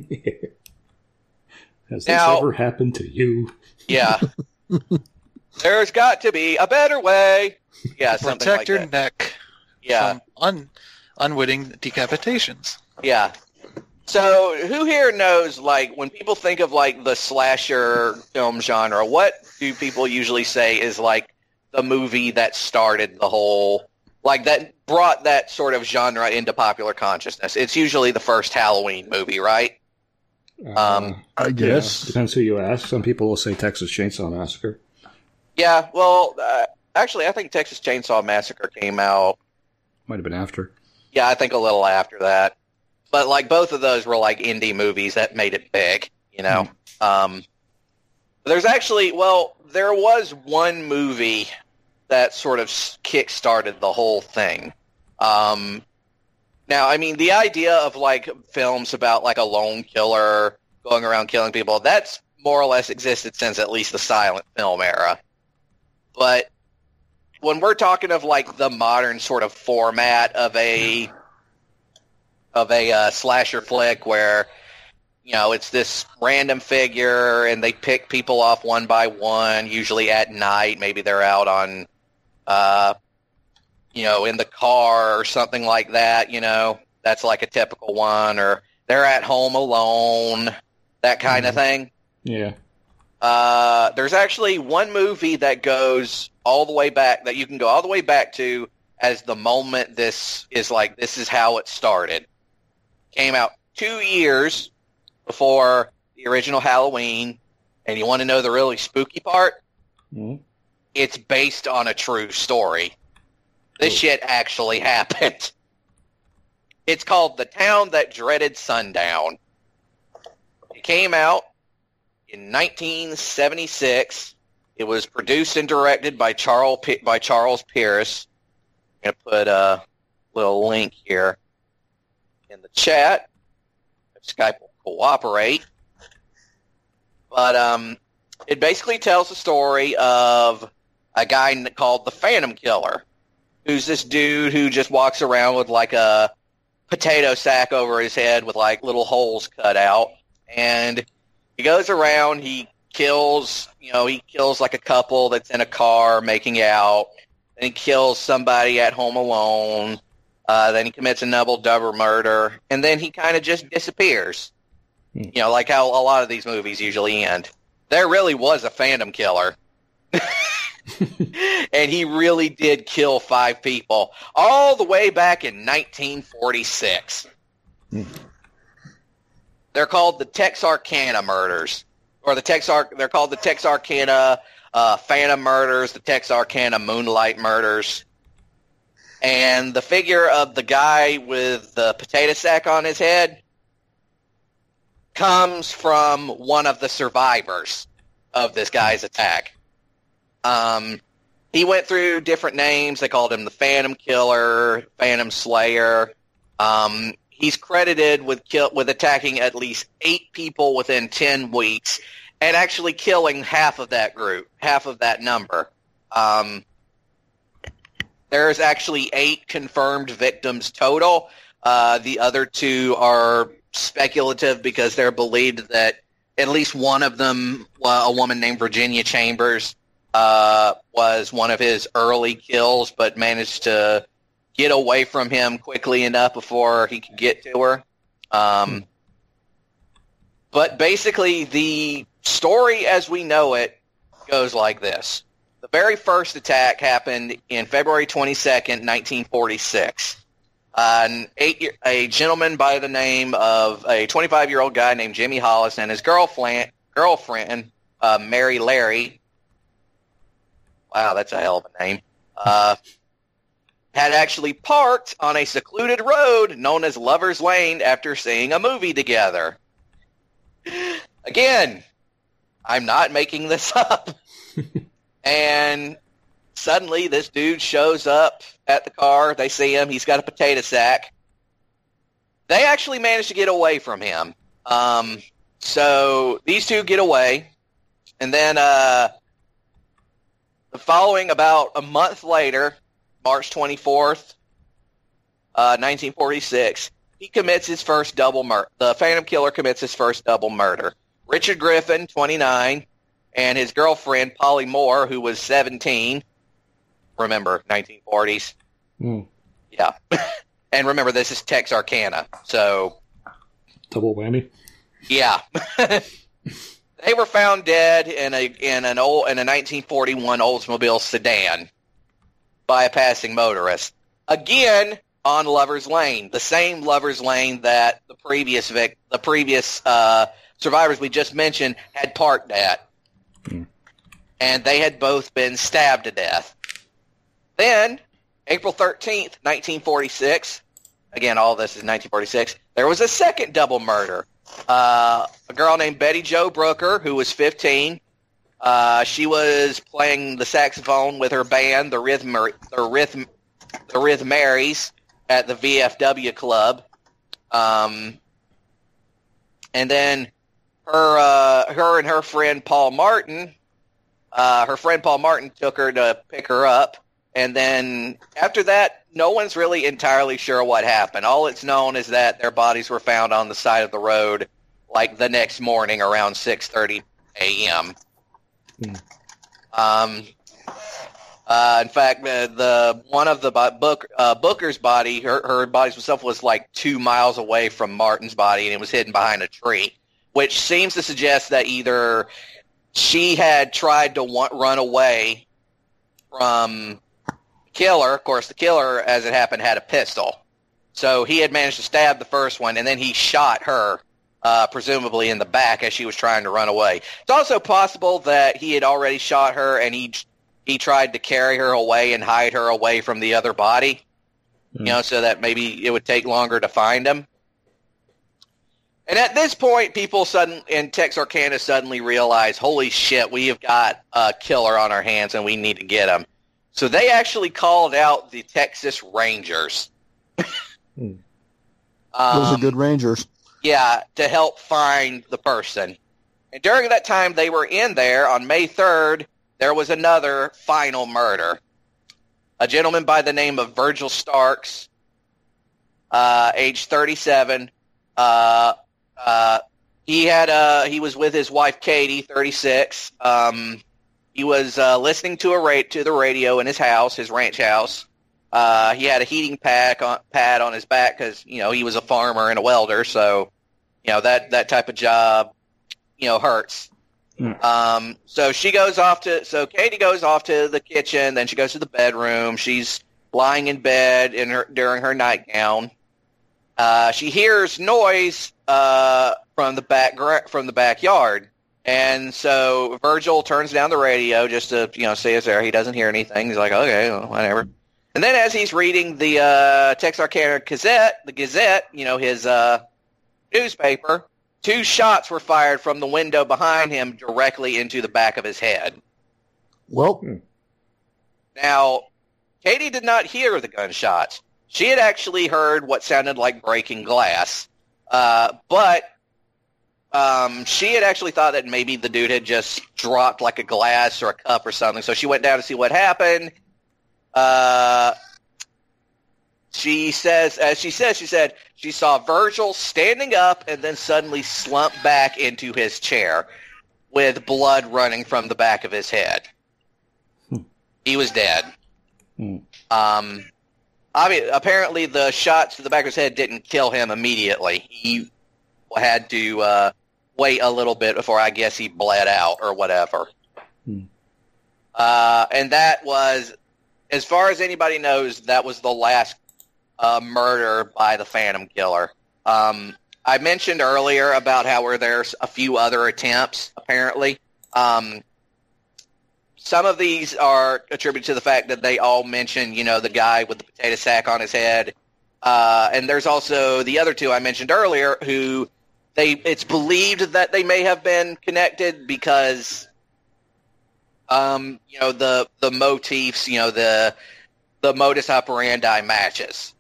Has this ever happened to you? Yeah. There's got to be a better way. Yeah, something Protect like your that. neck Yeah. from unwitting decapitations. Yeah. So, who here knows, like, when people think of, like, the slasher film genre, what do people usually say is, like, the movie that started the whole, like, that brought that sort of genre into popular consciousness? It's usually the first Halloween movie, right? I guess. Yeah, depends who you ask. Some people will say Texas Chainsaw Massacre. Yeah, well, actually, I think Texas Chainsaw Massacre came out. Might have been after. Yeah, I think a little after that. But like both of those were like indie movies that made it big, you know. There's actually, there was one movie that sort of kick-started the whole thing. Now, I mean, the idea of like films about like a lone killer going around killing people, that's more or less existed since at least the silent film era. But when we're talking of like the modern sort of format of a slasher flick where, you know, it's this random figure and they pick people off one by one, usually at night. Maybe they're out on, you know, in the car or something like that, you know. That's like a typical one. Or they're at home alone, that kind of thing. Yeah. There's actually one movie that goes all the way back, that you can go all the way back to as the moment this is how it started. Came out 2 years before the original Halloween, and you want to know the really spooky part? Mm-hmm. It's based on a true story. This shit actually happened. It's called The Town That Dreaded Sundown. It came out in 1976. It was produced and directed by Charles Pierce. I'm going to put a little link here in the chat if Skype will cooperate. But it basically tells the story of a guy called the Phantom Killer, who's this dude who just walks around with like a potato sack over his head with like little holes cut out, and he goes around, he kills like a couple that's in a car making out, and he kills somebody at home alone, then he commits another double murder, and then he kind of just disappears. You know, like how a lot of these movies usually end. There really was a Phantom Killer. And he really did kill 5 people all the way back in 1946. They're called the Texarkana murders, or they're called the Texarkana Phantom murders, the Texarkana Moonlight murders. And the figure of the guy with the potato sack on his head comes from one of the survivors of this guy's attack. He went through different names. They called him the Phantom Killer, Phantom Slayer. He's credited with attacking at least 8 people within 10 weeks and actually killing half of that group, half of that number. There's actually 8 confirmed victims total. The other 2 are speculative because they're believed that at least one of them, a woman named Virginia Chambers, was one of his early kills, but managed to get away from him quickly enough before he could get to her. But basically, the story as we know it goes like this. The very first attack happened in February 22nd, 1946. A gentleman by the name of a 25-year-old guy named Jimmy Hollis and his girlfriend, Mary Larry. Wow, that's a hell of a name. Had actually parked on a secluded road known as Lover's Lane after seeing a movie together. Again, I'm not making this up. And suddenly this dude shows up at the car. They see him. He's got a potato sack. They actually managed to get away from him. So these 2 get away. And then the following about a month later, March 24th, 1946, he commits his first double murder. The Phantom Killer commits his first double murder. Richard Griffin, 29, and his girlfriend, Polly Moore, who was 17. Remember, 1940s. Yeah. And remember, this is Texarkana, so... Double whammy? Yeah. They were found dead in a 1941 Oldsmobile sedan by a passing motorist. Again, on Lover's Lane, the same Lover's Lane that the previous survivors we just mentioned had parked at. And they had both been stabbed to death. Then, April 13th, 1946, again, all this is 1946, there was a second double murder. A girl named Betty Jo Brooker, who was 15. She was playing the saxophone with her band, the Rhythmaries, at the VFW club. And then her and her friend Paul Martin, took her to pick her up. And then after that, no one's really entirely sure what happened. All it's known is that their bodies were found on the side of the road, like the next morning around 6:30 a.m. In fact, the one of the Booker's body, her body herself was like 2 miles away from Martin's body, and it was hidden behind a tree, which seems to suggest that either she had tried to run away from killer. Of course, the killer, as it happened, had a pistol. So he had managed to stab the first one, and then he shot her, presumably in the back as she was trying to run away. It's also possible that he had already shot her, and he tried to carry her away and hide her away from the other body, so that maybe it would take longer to find him. And at this point, people in Texarkana suddenly realize, holy shit, we have got a killer on our hands, and we need to get him. So they actually called out the Texas Rangers. Those are good Rangers. Yeah, to help find the person. And during that time they were in there, on May 3rd, there was another final murder. A gentleman by the name of Virgil Starks, age 37. He was with his wife Katie, 36. He was listening to the radio in his house, his ranch house. He had a heating pad on his back because he was a farmer and a welder, so that type of job hurts. So Katie goes off to the kitchen, then she goes to the bedroom. She's lying in bed during her nightgown. She hears noise from the backyard. And so Virgil turns down the radio just to, see us there. He doesn't hear anything. He's like, okay, well, whatever. And then as he's reading the Texarkana Gazette, his newspaper, 2 shots were fired from the window behind him directly into the back of his head. Well, now, Katie did not hear the gunshots. She had actually heard what sounded like breaking glass, but she had actually thought that maybe the dude had just dropped like a glass or a cup or something. So she went down to see what happened. She said she saw Virgil standing up and then suddenly slump back into his chair with blood running from the back of his head. He was dead. Apparently the shots to the back of his head didn't kill him immediately. He had to wait a little bit before, I guess, he bled out or whatever. And that was, as far as anybody knows, that was the last murder by the Phantom Killer. I mentioned earlier about how there's a few other attempts, apparently. Some of these are attributed to the fact that they all mention, the guy with the potato sack on his head. And there's also the other 2 I mentioned earlier who it's believed that they may have been connected because, the motifs, the modus operandi matches.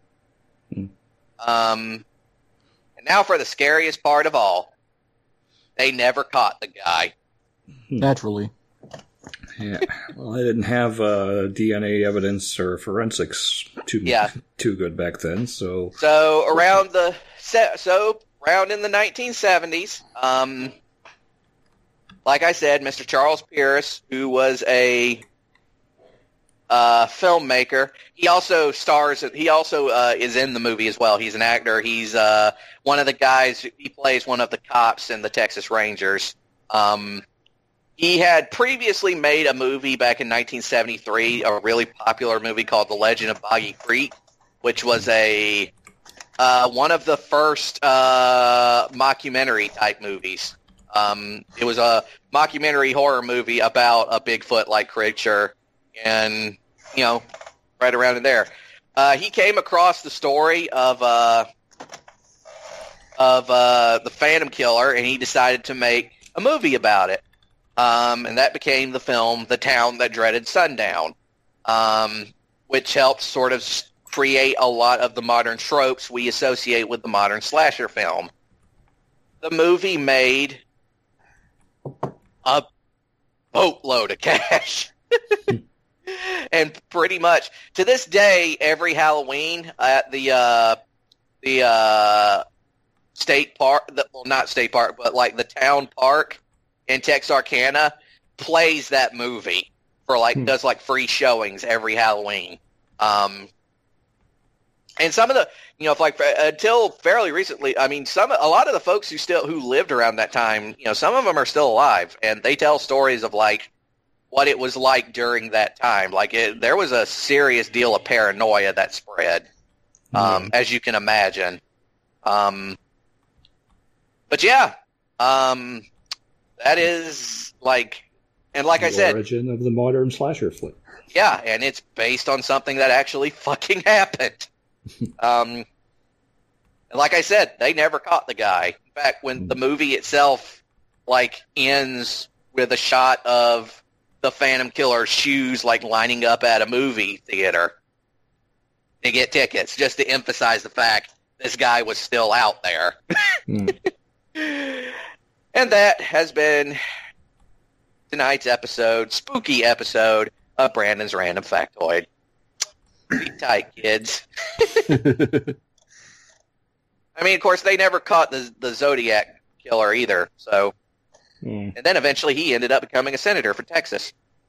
And now for the scariest part of all. They never caught the guy. Naturally. Yeah. Well, they didn't have DNA evidence or forensics too good back then. So around in the 1970s, like I said, Mr. Charles Pierce, who was a filmmaker, he also is in the movie as well. He's an actor. He's one of the guys. He plays one of the cops in the Texas Rangers. He had previously made a movie back in 1973, a really popular movie called The Legend of Boggy Creek, which was one of the first mockumentary-type movies. It was a mockumentary horror movie about a Bigfoot-like creature, and, right around in there. He came across the story of of the Phantom Killer, and he decided to make a movie about it. And that became the film The Town That Dreaded Sundown, which helped sort of create a lot of the modern tropes we associate with the modern slasher film. The movie made a boatload of cash. And pretty much to this day, every Halloween at the state park, well, not state park, but like the town park in Texarkana, plays that movie for does like free showings every Halloween. And some of the, until fairly recently, I mean, a lot of the folks who lived around that time, some of them are still alive, and they tell stories of like what it was like during that time. There was a serious deal of paranoia that spread, as you can imagine. But yeah, that is and like I said, the origin of the modern slasher flick. Yeah, and it's based on something that actually fucking happened. And like I said, they never caught the guy. In fact, when the movie itself ends with a shot of the Phantom Killer's shoes lining up at a movie theater to get tickets, just to emphasize the fact this guy was still out there. And that has been tonight's spooky episode of Brandon's Random Factoid. Be tight, kids. I mean, of course, they never caught the Zodiac Killer either. So, and then eventually he ended up becoming a senator for Texas.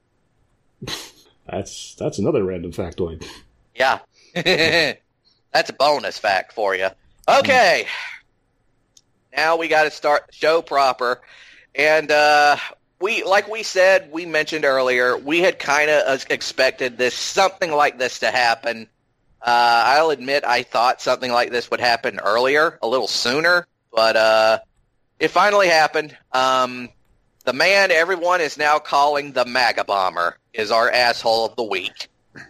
That's another random factoid. Yeah, that's a bonus fact for you. Okay, now we got to start the show proper, and we mentioned earlier, we had kind of expected something like this to happen. I'll admit I thought something like this would happen earlier, a little sooner, but it finally happened. The man everyone is now calling the MAGA Bomber is our asshole of the week.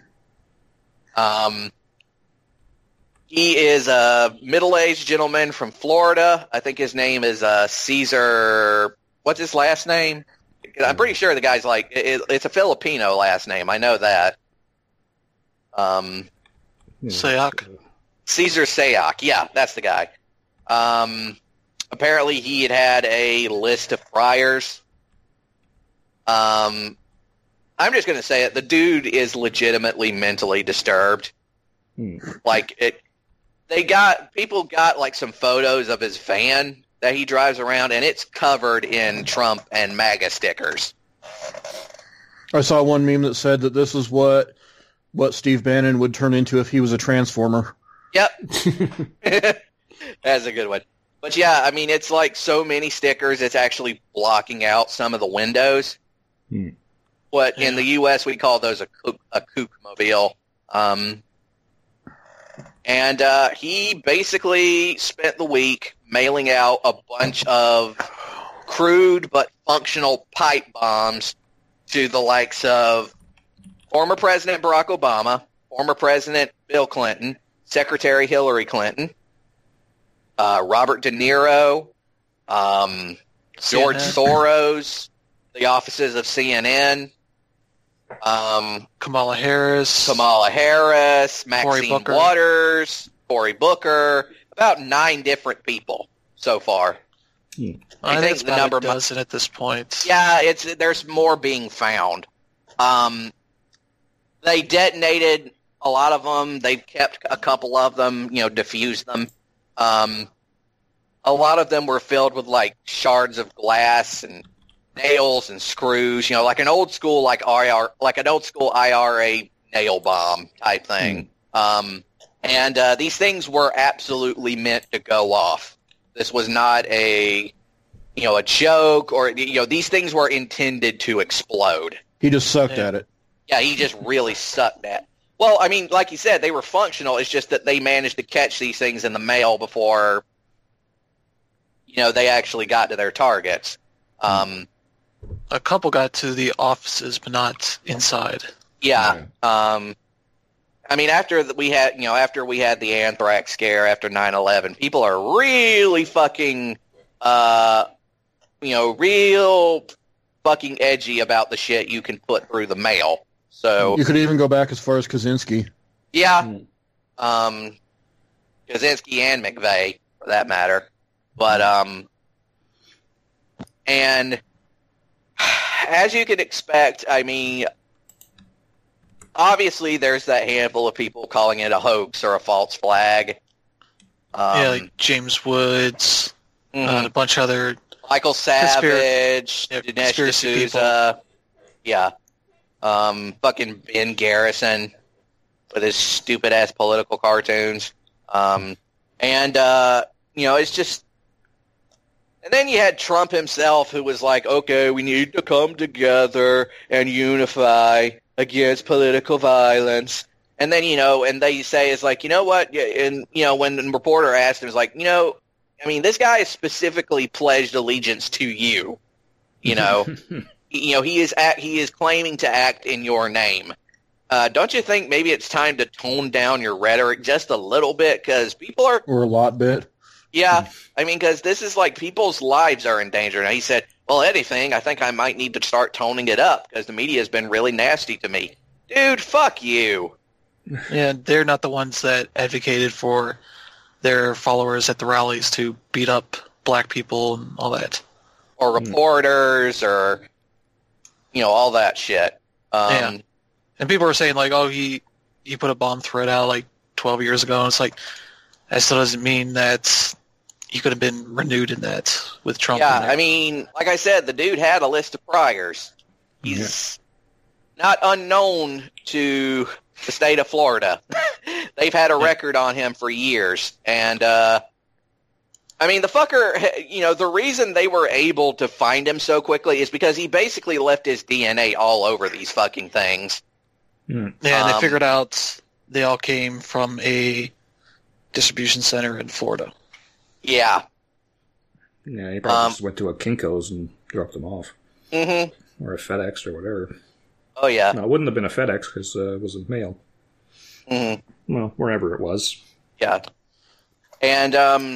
He is a middle-aged gentleman from Florida. I think his name is Caesar. What's his last name? I'm pretty sure the guy's it's a Filipino last name. I know that. Sayak. Caesar Sayak. Yeah, that's the guy. Apparently he had a list of priors. I'm just going to say it. The dude is legitimately mentally disturbed. People got some photos of his van that he drives around, and it's covered in Trump and MAGA stickers. I saw one meme that said that this is what Steve Bannon would turn into if he was a transformer. Yep. That's a good one. But yeah, I mean, it's so many stickers, it's actually blocking out some of the windows. What in the U.S. we call those a kookmobile. And he basically spent the week mailing out a bunch of crude but functional pipe bombs to the likes of former President Barack Obama, former President Bill Clinton, Secretary Hillary Clinton, Robert De Niro, George Soros, the offices of CNN, Kamala Harris, Maxine Waters, Cory Booker, about 9 different people so far. I think the number a dozen at this point. Yeah, there's more being found. They detonated a lot of them. They've kept a couple of them, diffused them. A lot of them were filled with shards of glass and nails and screws, like an old school IRA nail bomb type thing. And these things were absolutely meant to go off. This was not a joke, or these things were intended to explode. He just sucked at it. Yeah, he just really sucked at it. Well, I mean, like you said, they were functional. It's just that they managed to catch these things in the mail before, they actually got to their targets. A couple got to the offices, but not inside. Yeah. And I mean, after we had the anthrax scare after 9/11, people are really fucking, real fucking edgy about the shit you can put through the mail. So You could even go back as far as Kaczynski. yeah, Kaczynski and McVeigh for that matter, but and as you can expect, I mean, obviously there's that handful of people calling it a hoax or a false flag. like James Woods, a bunch of other Michael Savage, Yeah, Dinesh conspiracy D'Souza, fucking Ben Garrison with his stupid ass political cartoons, it's just. And then you had Trump himself, who was like, "Okay, we need to come together and unify against political violence." And then and they say it's like, you know what? And when the reporter asked him, it's like, I mean, this guy has specifically pledged allegiance to you. He is claiming to act in your name. Don't you think maybe it's time to tone down your rhetoric just a little bit? Because people are... Or a lot bit. Yeah, I mean, because this is like people's lives are in danger. And he said, well, anything, I think I might need to start toning it up because the media has been really nasty to me. Dude, fuck you. Yeah, they're not the ones that advocated for their followers at the rallies to beat up black people and all that. Or reporters or, all that shit. And people were saying, like, oh, he put a bomb threat out, like, 12 years ago. And it's like, that still doesn't mean that he could have been renewed in that with Trump. Yeah, I mean, like I said, the dude had a list of priors. He's not unknown to the state of Florida. They've had a record on him for years. And, I mean, the fucker, the reason they were able to find him so quickly is because he basically left his DNA all over these fucking things. Yeah, and they figured out they all came from a distribution center in Florida. Yeah. Yeah, he probably just went to a Kinko's and dropped them off. Mm-hmm. Or a FedEx or whatever. Oh, yeah. No, it wouldn't have been a FedEx because it was a mail. Mm-hmm. Well, wherever it was. Yeah. And,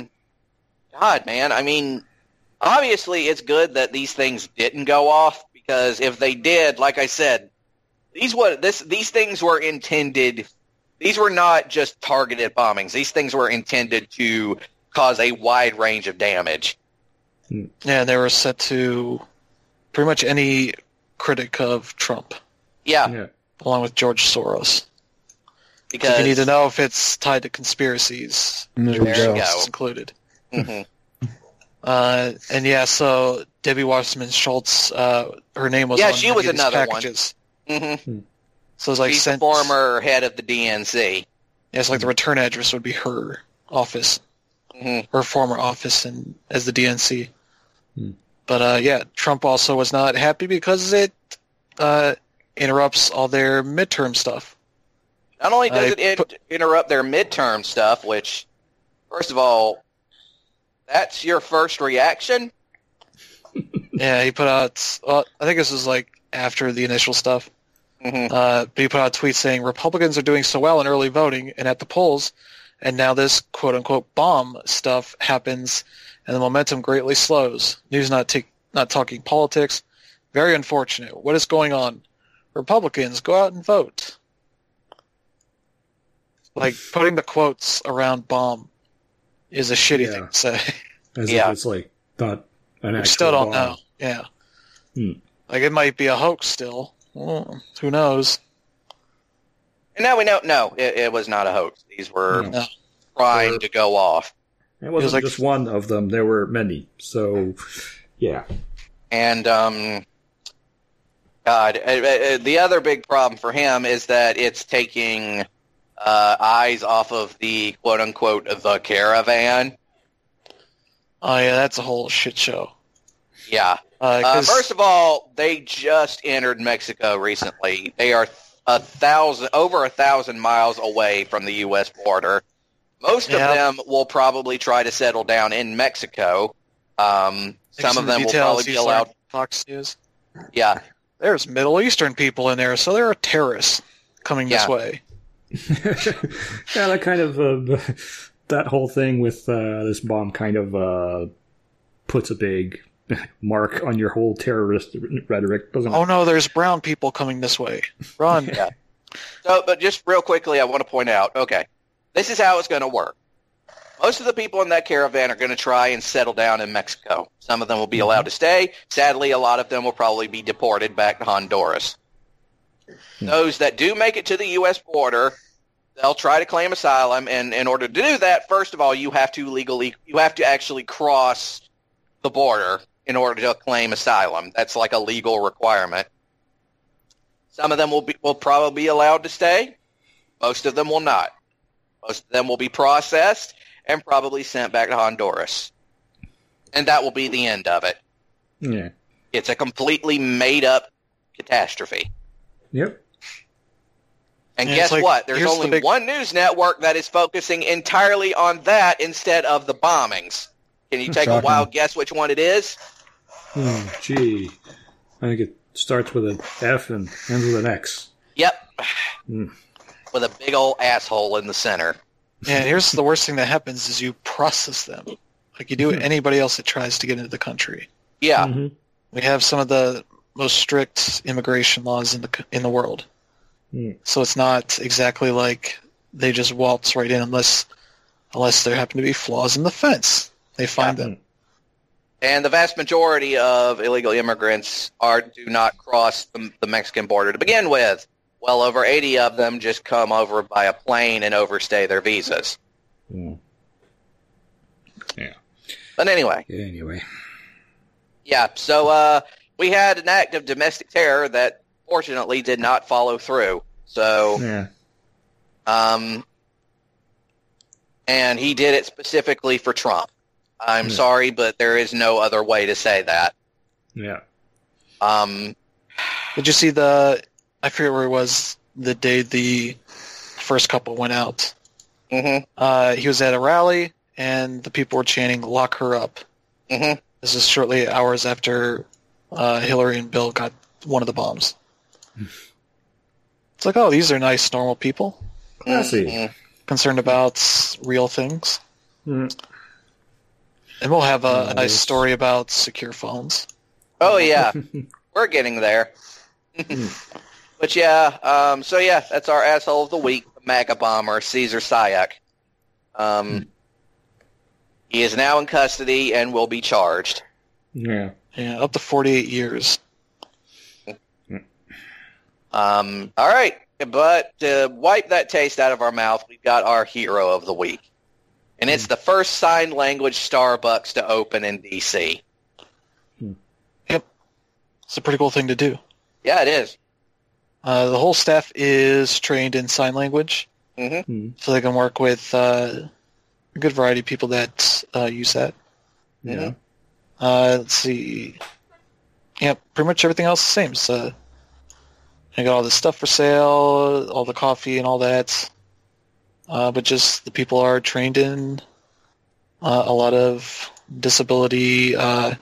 God, man, I mean, obviously it's good that these things didn't go off because if they did, like I said, these things were intended. These were not just targeted bombings. These things were intended to cause a wide range of damage. Yeah, they were set to pretty much any critic of Trump. Yeah. Along with George Soros. Because you need to know if it's tied to conspiracies. There you go. Included. Mm-hmm. And yeah, so Debbie Wasserman Schultz, her name was on she was many of these another packages. one. Mm-hmm. So it's like she's the former head of the DNC. Yeah, it's like the return address would be her office, her former office as the DNC. But Trump also was not happy because it interrupts all their midterm stuff. Not only does it interrupt their midterm stuff, which, first of all, that's your first reaction? Yeah, he put out, well, I think this was like after the initial stuff. But he put out a tweet saying, Republicans are doing so well in early voting and at the polls, and now this quote-unquote bomb stuff happens, and the momentum greatly slows. News not talking politics. Very unfortunate. What is going on? Republicans, go out and vote. Like, putting the quotes around bomb is a shitty thing to say. As if it's like not an actual We still don't bomb. know. Yeah. Like, it might be a hoax still. Well, who knows? And now we know, no, it was not a hoax. These were trying to go off. It wasn't just one of them. There were many. So, yeah. And, God, the other big problem for him is that it's taking eyes off of the quote-unquote the caravan. Oh, yeah, that's a whole shit show. Yeah. First of all, they just entered Mexico recently. They are over 1,000 miles away from the U.S. border. Most of them will probably try to settle down in Mexico. Some of them will probably be allowed. Fox News. Yeah. There's Middle Eastern people in there, so there are terrorists coming this way. Yeah, that kind of that whole thing with this bomb kind of puts a big mark on your whole terrorist rhetoric, doesn't it? Oh no, there's brown people coming this way. Run. Yeah. So, but just real quickly, I want to point out, okay, this is how it's going to work. Most of the people in that caravan are going to try and settle down in Mexico. Some of them will be allowed to stay. Sadly, a lot of them will probably be deported back to Honduras. Those that do make it to the U.S. border, they'll try to claim asylum, and in order to do that, first of all, you have to actually cross the border in order to claim asylum. That's like a legal requirement. Some of them will probably be allowed to stay. Most of them will not. Most of them will be processed and probably sent back to Honduras. And that will be the end of it. Yeah. It's a completely made-up catastrophe. Yep. And Yeah, guess it's like, what? There's here's the only big- one news network that is focusing entirely on that instead of the bombings. Can you take a Shocking. wild guess which one it is? Gee. I think it starts with an F and ends with an X. Yep. Mm. With a big old asshole in the center. Yeah, here's the worst thing that happens is you process them. Like you do anybody else that tries to get into the country. Yeah. Mhm. We have some of the most strict immigration laws in the world. Mm. So it's not exactly like they just waltz right in unless there happen to be flaws in the fence. They find them. And the vast majority of illegal immigrants do not cross the Mexican border to begin with. Well over 80 of them just come over by a plane and overstay their visas. Mm. Yeah. But anyway, yeah, so we had an act of domestic terror that fortunately did not follow through. So, Yeah. and he did it specifically for Trump. I'm sorry, but there is no other way to say that. Yeah. Did you see I forget where it was the day the first couple went out. Mm-hmm. He was at a rally, and the people were chanting, "Lock her up." Mm-hmm. This is shortly hours after Hillary and Bill got one of the bombs. It's like, oh, these are nice, normal people, Classy. concerned about real things. Mm. And we'll have a nice Nice. story about secure phones. Oh, yeah. We're getting there. But yeah, so yeah, that's our asshole of the week, the MAGA bomber, Caesar Sayak. He is now in custody and will be charged. Yeah. Yeah, up to 48 years. All right, but to wipe that taste out of our mouth, we've got our hero of the week. And it's the first sign language Starbucks to open in D.C. Yep. It's a pretty cool thing to do. Yeah, it is. The whole staff is trained in sign language, Mm-hmm. so they can work with a good variety of people that use that. Yeah. Let's see. Yeah, pretty much everything else is the same. So I got all this stuff for sale, all the coffee and all that. But just the people are trained in a lot of disability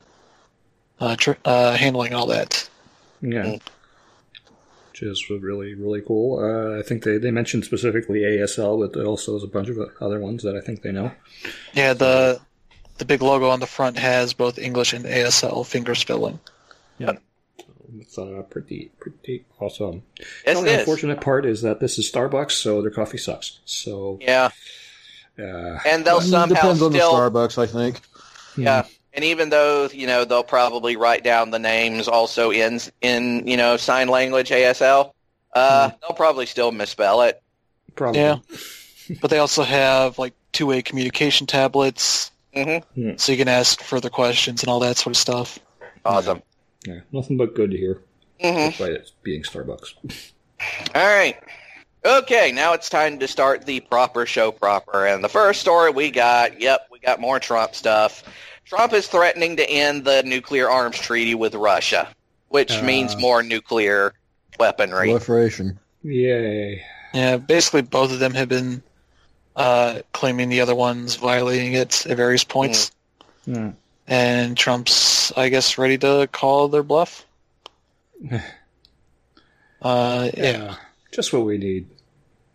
handling and all that. Yeah. Which is really, really cool. I think they mentioned specifically ASL, but there also is a bunch of other ones that I think they know. Yeah, the big logo on the front has both English and ASL finger spelling. Yeah. It's pretty awesome. Yes, The it only is. unfortunate part is that this is Starbucks, so their coffee sucks. So, Yeah, uh, and they'll somehow Depends on the still... Starbucks, I think. Yeah, and even though, they'll probably write down the names also in sign language ASL, they'll probably still misspell it. probably. Yeah. But they also have like two-way communication tablets, Mm-hmm. so you can ask further questions and all that sort of stuff. Awesome. Yeah, nothing but good to hear, Mm-hmm. despite it being Starbucks. All right. Okay, now it's time to start the proper show proper. And the first story we got more Trump stuff. Trump is threatening to end the nuclear arms treaty with Russia, which means more nuclear weaponry. Proliferation. Yay. Yeah, basically both of them have been claiming the other one's violating it at various points. Yeah. And Trump's, I guess, ready to call their bluff. Yeah. Just what we need.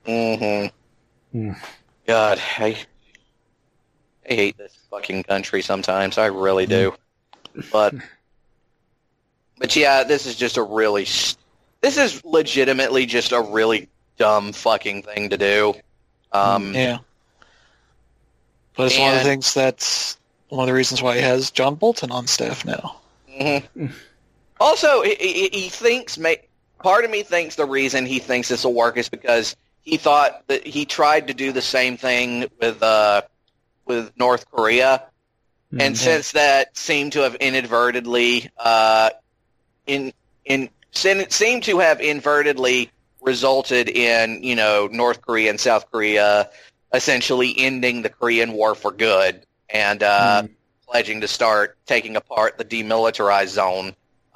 God, I hate this fucking country sometimes. I really do. But yeah, this is just a really... This is legitimately just a really dumb fucking thing to do. Yeah. But it's one of the things that's one of the reasons why he has John Bolton on staff now. Also, he thinks... Part of me thinks the reason he thinks this will work is because he thought that he tried to do the same thing with North Korea, and since that seemed to have inadvertently seemed to have inadvertently resulted in, you know, North Korea and South Korea essentially ending the Korean War for good and pledging to start taking apart the demilitarized zone.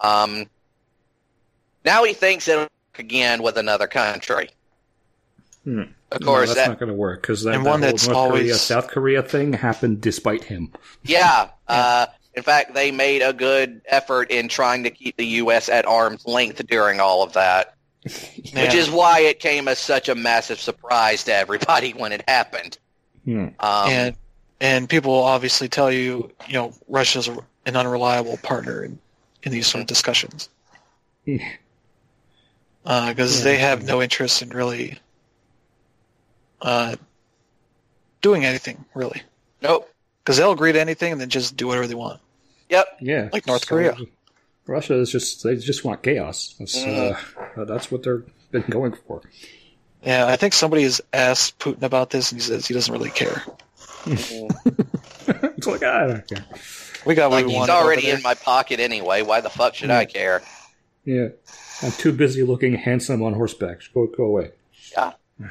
Now he thinks it'll work again with another country. Of course, that's not going to work because that whole North Korea, South Korea thing happened despite him. Yeah. In fact, they made a good effort in trying to keep the U.S. at arm's length during all of that, which is why it came as such a massive surprise to everybody when it happened. And people will obviously tell you, you know, Russia's an unreliable partner in these sort of discussions. Because they have no interest in really doing anything, really. Nope. Because they'll agree to anything and then just do whatever they want. Yep. Yeah. Like North Korea. Russia is they just want chaos. That's what they've been going for. Yeah, I think somebody has asked Putin about this and he says he doesn't really care. It's like, I don't care. We got what like we he's wanted already in my pocket anyway. Why the fuck should I care? Yeah. I'm too busy looking handsome on horseback. Go away. Yeah.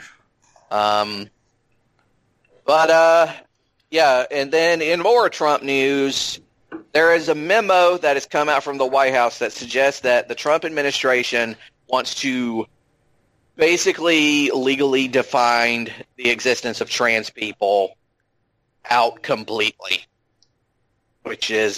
Yeah, and then in more Trump news, there is a memo that has come out from the White House that suggests that the Trump administration wants to basically legally define the existence of trans people out completely, which is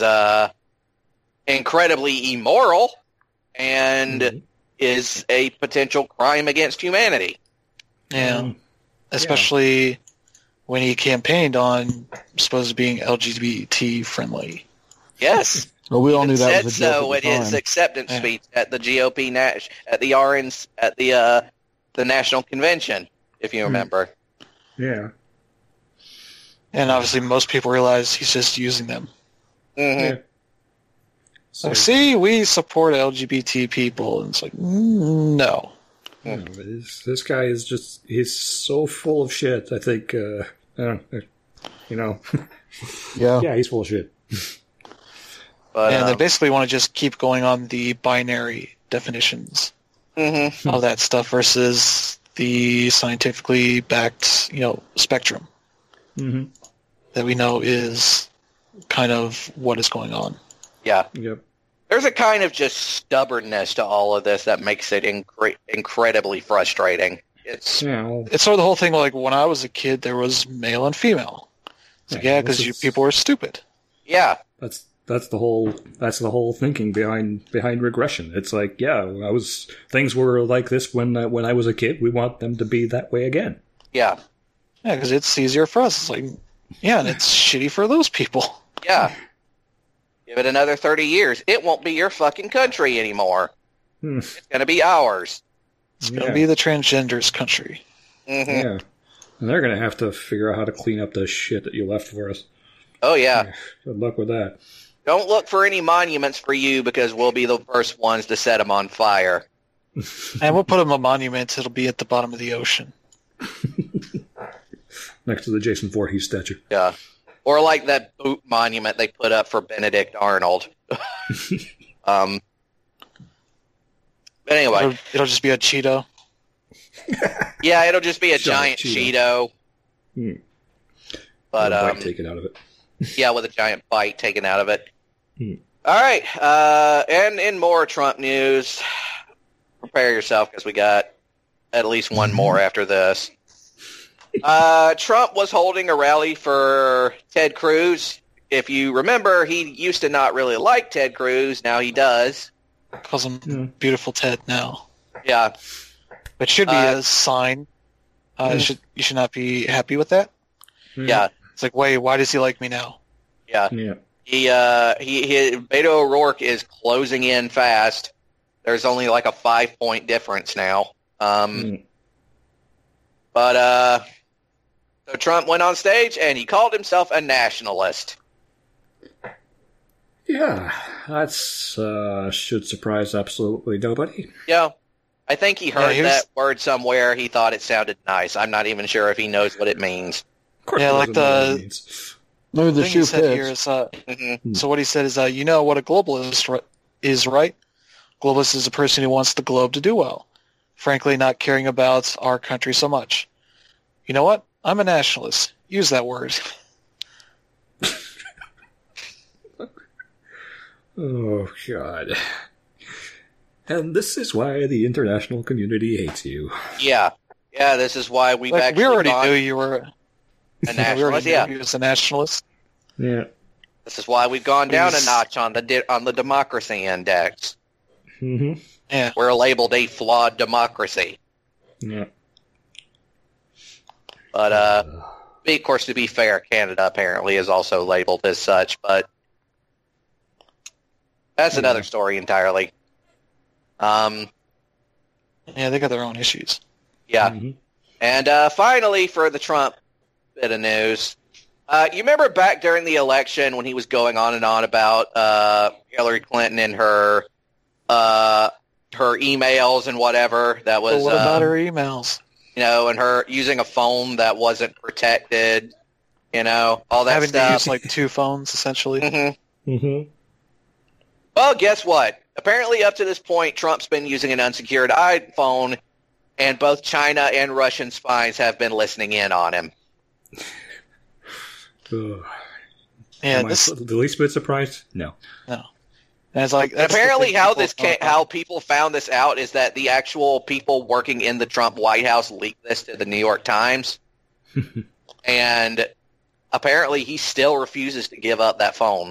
incredibly immoral and is a potential crime against humanity. Yeah, especially when he campaigned on supposed to being LGBT friendly. Yes. Well, we all knew that was a joke so at the in time. his acceptance speech at the GOP at the National Convention, if you remember. Yeah. And obviously, most people realize he's just using them. Mm-hmm. So, see, we support LGBT people, and it's like, no. Yeah, this guy is he's so full of shit. I think, I don't know, yeah, he's full of shit. But, and they basically want to just keep going on the binary definitions of that stuff versus the scientifically backed, spectrum that we know is kind of what is going on. Yeah. Yep. There's a kind of just stubbornness to all of this that makes it incredibly frustrating. It's sort of the whole thing, like, when I was a kid, there was male and female. It's like, because people were stupid. Yeah. That's the whole thinking behind regression. It's like, things were like this when I was a kid. We want them to be that way again. Yeah. Yeah, because it's easier for us. It's like, and it's shitty for those people. Yeah. Give it another 30 years. It won't be your fucking country anymore. It's going to be ours. It's going to be the transgenders' country. Mm-hmm. Yeah. And they're going to have to figure out how to clean up the shit that you left for us. Oh, yeah. Good luck with that. Don't look for any monuments for you because we'll be the first ones to set them on fire. And we'll put them a monument. It'll be at the bottom of the ocean. Next to the Jason Voorhees statue. Yeah. Or like that boot monument they put up for Benedict Arnold. But anyway. It'll just be a Cheeto. Yeah, it'll just be a giant Cheeto. But bite taken out of it. Yeah, with a giant bite taken out of it. All right. And in more Trump news, prepare yourself because we got at least one more after this. Trump was holding a rally for Ted Cruz. If you remember, he used to not really like Ted Cruz. Now he does. Calls him Beautiful Ted now. Yeah. It should be a sign You should not be happy with that. Yeah. It's like, wait, why does he like me now? Yeah. Yeah. Beto O'Rourke is closing in fast. There's only like a 5-point difference now. But so Trump went on stage and he called himself a nationalist. Yeah, that's should surprise absolutely nobody. Yeah. I think he heard Yeah, that word somewhere. He thought it sounded nice. I'm not even sure if he knows what it means. Of course, Yeah, he like doesn't know what it means. Maybe the thing shoe he said here fits. is, so what he said is, you know what a globalist is, right? Globalist is a person who wants the globe to do well. Frankly, not caring about our country so much. You know what? I'm a nationalist. Use that word. Oh, God. And this is why the international community hates you. Yeah. Yeah, this is why we've Like, actually we already gone knew you were a we already nationalist. knew Yeah. he was a nationalist. Yeah. This is why we've gone down a He's- notch on the democracy index. Mm-hmm. Yeah. We're labeled a flawed democracy. Yeah. But, of course, to be fair, Canada apparently is also labeled as such, but that's another story entirely. Yeah, they got their own issues. Yeah. Mm-hmm. And finally, for the Trump bit of news, you remember back during the election when he was going on and on about Hillary Clinton and her emails and whatever that was, But what about her emails? and her using a phone that wasn't protected, all that Having stuff. to use like 2 phones, essentially. Mm-hmm. Mm-hmm. Well, guess what? Apparently, up to this point, Trump's been using an unsecured iPhone, and both China and Russian spies have been listening in on him. Ugh. Yeah, Am I the least bit surprised? No. and it's like that's the Apparently, thing how people this don't know. how people found this out is that the actual people working in the Trump White House leaked this to the New York Times, and apparently, he still refuses to give up that phone.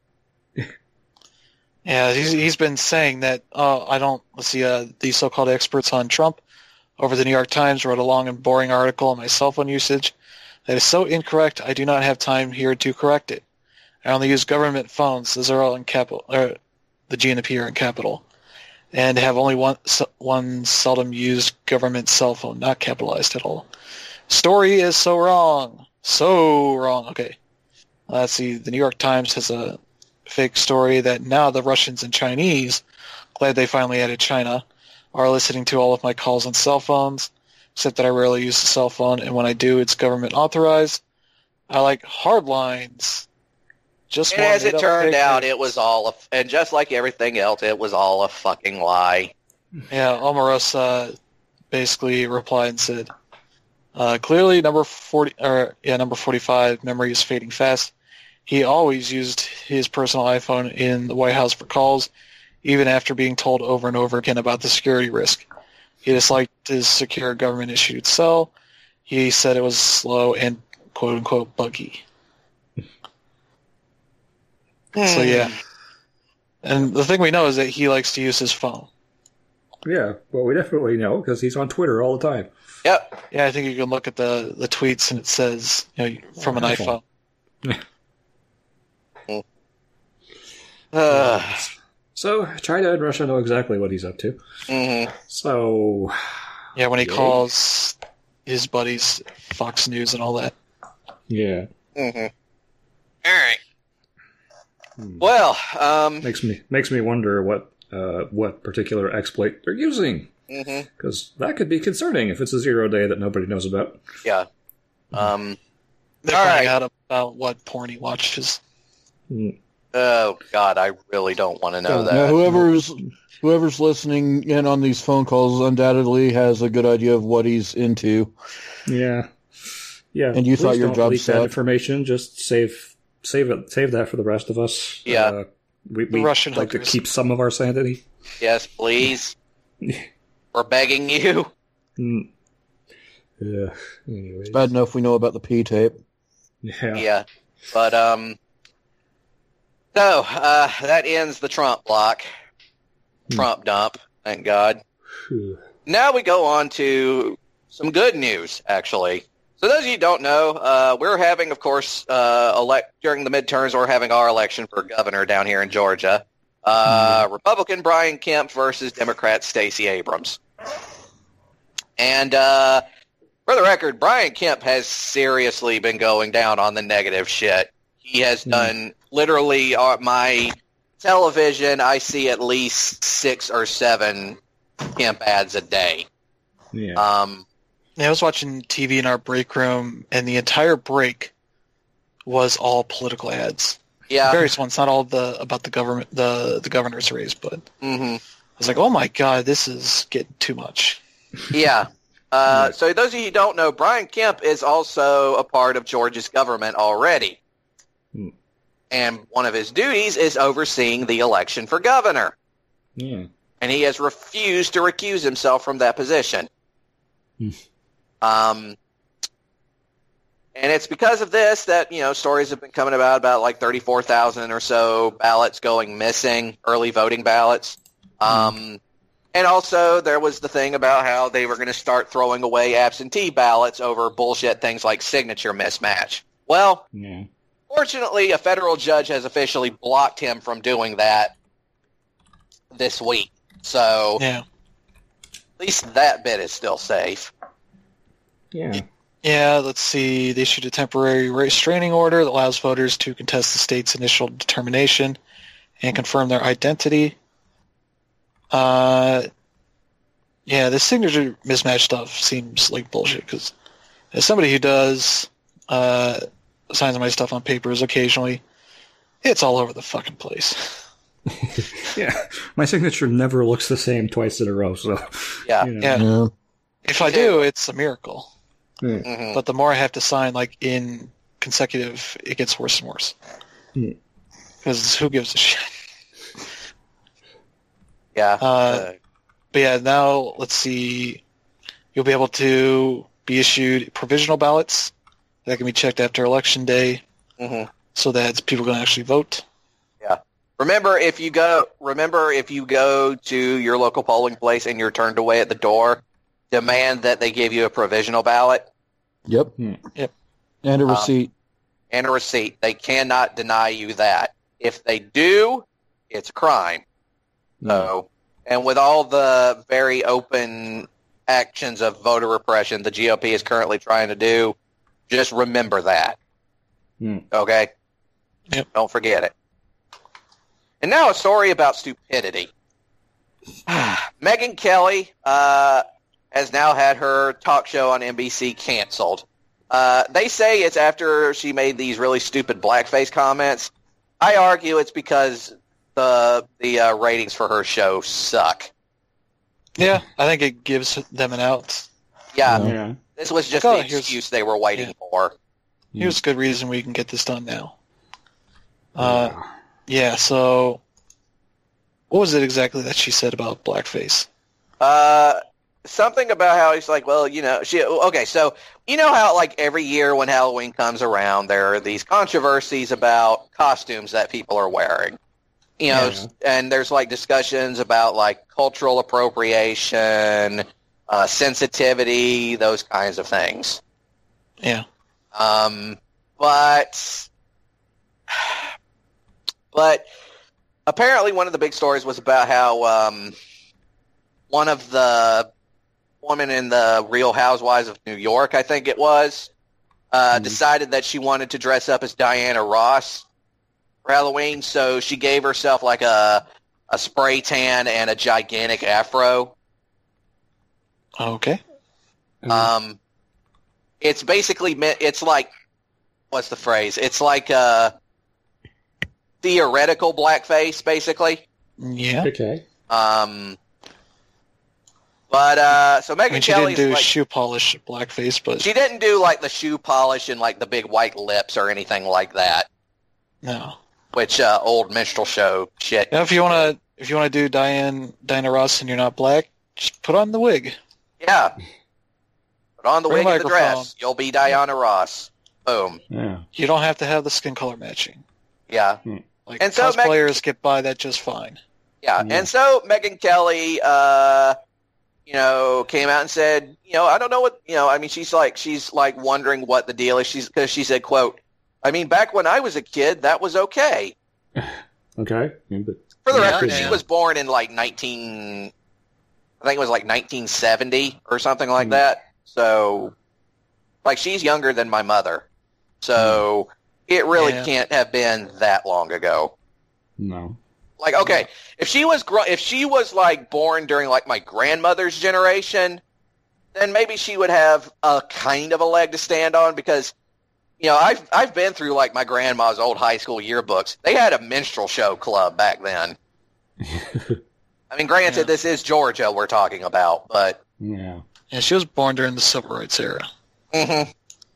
Yeah, he's been saying that. Let's see. The so-called experts on Trump over the New York Times wrote a long and boring article on my cell phone usage that is so incorrect. I do not have time here to correct it. I only use government phones. Those are all in capital. The G and the P are in capital, and have only one seldom used government cell phone, not capitalized at all. Story is so wrong. So wrong. Okay. Let's see. The New York Times has a fake story that now the Russians and Chinese, glad they finally added China, are listening to all of my calls on cell phones, except that I rarely use the cell phone, and when I do, it's government authorized. I like hard lines. Just And one as it made-up turned fake out, news. it was all and just like everything else, it was all a fucking lie. Yeah, Omarosa basically replied and said, clearly number 45, memory is fading fast. He always used his personal iPhone in the White House for calls, even after being told over and over again about the security risk. He disliked his secure government-issued cell. He said it was slow and quote-unquote buggy. So yeah. And the thing we know is that he likes to use his phone. Yeah, well, we definitely know because he's on Twitter all the time. Yep. Yeah, I think you can look at the tweets and it says, from an iPhone. So China and Russia know exactly what he's up to. Mm-hmm. So Yeah, when he Yay. calls his buddies Fox News and all that. yeah, Mm-hmm. All right. Well, makes me wonder what particular exploit they're using mhm, because that could be concerning if it's a 0 day that nobody knows about. yeah. They're All finding right. out about what porn he watches. Oh God, I really don't want to know Now, that. whoever's listening in on these phone calls undoubtedly has a good idea of what he's into. Yeah. And you please thought your don't job leak that sucked. information. Just save that for the rest of us. Yeah. We Russian like hookers. to keep some of our sanity. Yes, please. We're begging you. Mm. Yeah. Anyways. Bad enough we know about the P tape. Yeah. Yeah, but so that ends the Trump block. Trump dump. Thank God. Phew. Now we go on to some good news, actually. So those of you who don't know, we're having, of course, during the midterms, we're having our election for governor down here in Georgia. Republican Brian Kemp versus Democrat Stacey Abrams. And for the record, Brian Kemp has seriously been going down on the negative shit. He has done literally my television. I see at least 6 or 7 Kemp ads a day. Yeah. I was watching TV in our break room, and the entire break was all political ads. Yeah. Various ones, not all about the government, the governor's race, but I was like, oh my god, this is getting too much. Yeah. So those of you who don't know, Brian Kemp is also a part of Georgia's government already. And one of his duties is overseeing the election for governor. Yeah. And he has refused to recuse himself from that position. And it's because of this that, stories have been coming about like 34,000 or so ballots going missing, early voting ballots. And also there was the thing about how they were going to start throwing away absentee ballots over bullshit things like signature mismatch. Well, fortunately, a federal judge has officially blocked him from doing that this week. So at least that bit is still safe. Yeah. Yeah, let's see. They issued a temporary restraining order that allows voters to contest the state's initial determination and confirm their identity. The signature mismatch stuff seems like bullshit, because as somebody who does signs my stuff on papers occasionally, it's all over the fucking place. Yeah. My signature never looks the same twice in a row, so... Yeah. If I do, it's a miracle. Yeah. But the more I have to sign, like, in consecutive, it gets worse and worse. Because who gives a shit? Yeah. But yeah, now, let's see. You'll be able to be issued provisional ballots that can be checked after Election Day, so that people can actually vote. Yeah. Remember, if you go to your local polling place and you're turned away at the door, demand that they give you a provisional ballot. Yep. And a receipt. And a receipt. They cannot deny you that. If they do, it's a crime. So, and with all the very open actions of voter repression the GOP is currently trying to do, just remember that. Okay? Yep. Don't forget it. And now a story about stupidity. Megyn Kelly has now had her talk show on NBC canceled. They say it's after she made these really stupid blackface comments. I argue it's because the ratings for her show suck. Yeah, I think it gives them an out. Yeah. This was just the excuse they were waiting for. Here's a good reason we can get this done now. So what was it exactly that she said about blackface? Something about how he's like, well, so you know how like every year when Halloween comes around, there are these controversies about costumes that people are wearing. And there's like discussions about like cultural appropriation, sensitivity, those kinds of things. Yeah. But apparently one of the big stories was about how one of the women in the Real Housewives of New York, I think it was, decided that she wanted to dress up as Diana Ross for Halloween, so she gave herself like a spray tan and a gigantic afro. Okay. It's basically it's like, what's the phrase? It's like theoretical blackface, basically. Yeah. Okay. So Megyn Kelly she didn't do shoe polish blackface, but she didn't do like the shoe polish and like the big white lips or anything like that. No. Which old minstrel show shit. Now, if you want to do Diana Ross and you're not black, just put on the wig. Yeah. Put on the Bring wig a and the microphone. dress. You'll be Diana Ross. Boom. Yeah. You don't have to have the skin color matching. Yeah. Like, And so cosplayers get by that just fine. Yeah. And so Megyn Kelly came out and said, I don't know what, I mean, she's like wondering what the deal is. Because she said, quote, I mean, back when I was a kid, that was okay. Okay. Yeah, but For the Yeah, record, yeah. she was born in like 1970 or something like that. So, like, she's younger than my mother. So, it really Yeah. can't have been that long ago. no. Like, okay, if she was like born during like my grandmother's generation, then maybe she would have a kind of a leg to stand on because, I've been through like my grandma's old high school yearbooks. They had a minstrel show club back then. I mean, granted, Yeah. this is Georgia we're talking about, but Yeah. Yeah, she was born during the Civil Rights era. mhm.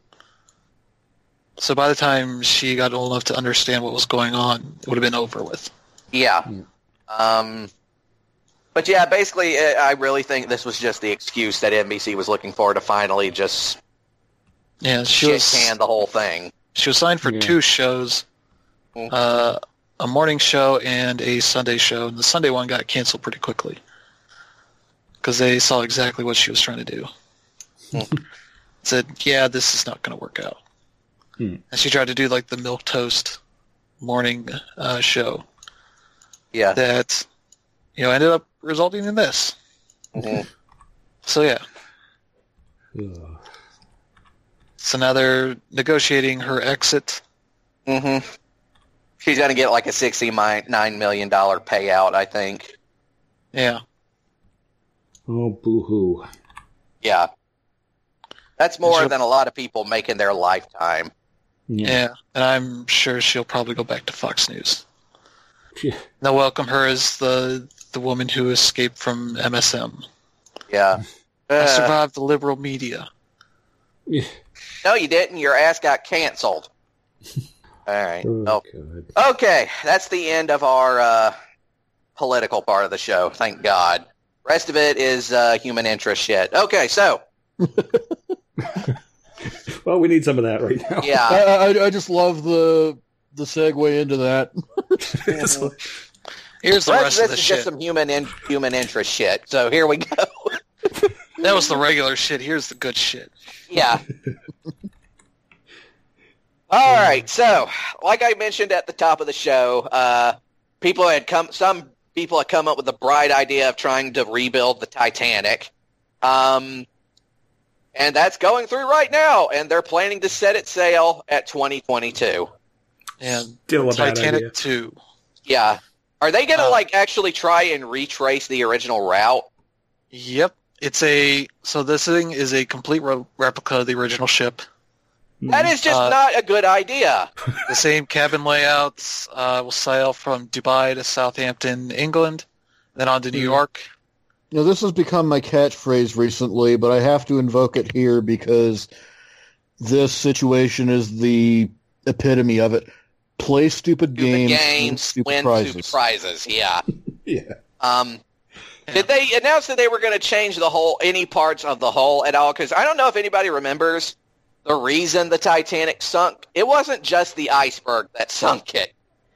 So by the time she got old enough to understand what was going on, it would have been over with. Yeah. Yeah. But yeah, basically, I really think this was just the excuse that NBC was looking for to finally just Yeah, she shit was can the whole thing. she was signed for Yeah. 2 shows, Mhm. a morning show and a Sunday show, and the Sunday one got canceled pretty quickly because they saw exactly what she was trying to do. Said, yeah, this is not going to work out. Hmm. And she tried to do like the milquetoast morning show Yeah. that ended up resulting in this. Mhm. So yeah, Ugh. so now they're negotiating her exit. Mm-hmm. She's going to get like a $69 million payout, I think. Yeah, Oh, boo-hoo. Yeah. That's more She'll- than a lot of people make in their lifetime. yeah, and I'm sure she'll probably go back to Fox News. Yeah. They'll welcome her as the woman who escaped from MSM. Yeah. I survived the liberal media. Yeah. No, you didn't. Your ass got canceled. All right. Oh, Oh. God. Okay, that's the end of our political part of the show. Thank God. Rest of it is human interest shit. Okay, so Well, we need some of that right now. yeah, I just love the segue into that. Here's the rest of the is shit. just some human interest shit. So here we go. That was the regular shit. Here's the good shit. Yeah. All right. So, like I mentioned at the top of the show, some people had come up with the bright idea of trying to rebuild the Titanic. And that's going through right now, and they're planning to set its sail at 2022. And Still a bad Titanic idea. 2. Yeah. Are they going to actually try and retrace the original route? Yep. So this thing is a complete replica of the original ship. That is just not a good idea. The same cabin layouts will sail from Dubai to Southampton, England, then on to New York. This has become my catchphrase recently, but I have to invoke it here because this situation is the epitome of it. Play stupid games, win stupid prizes. Yeah. Yeah. Did they announce that they were going to change any parts of the hull at all? Because I don't know if anybody remembers the reason the Titanic sunk. It wasn't just the iceberg that sunk it.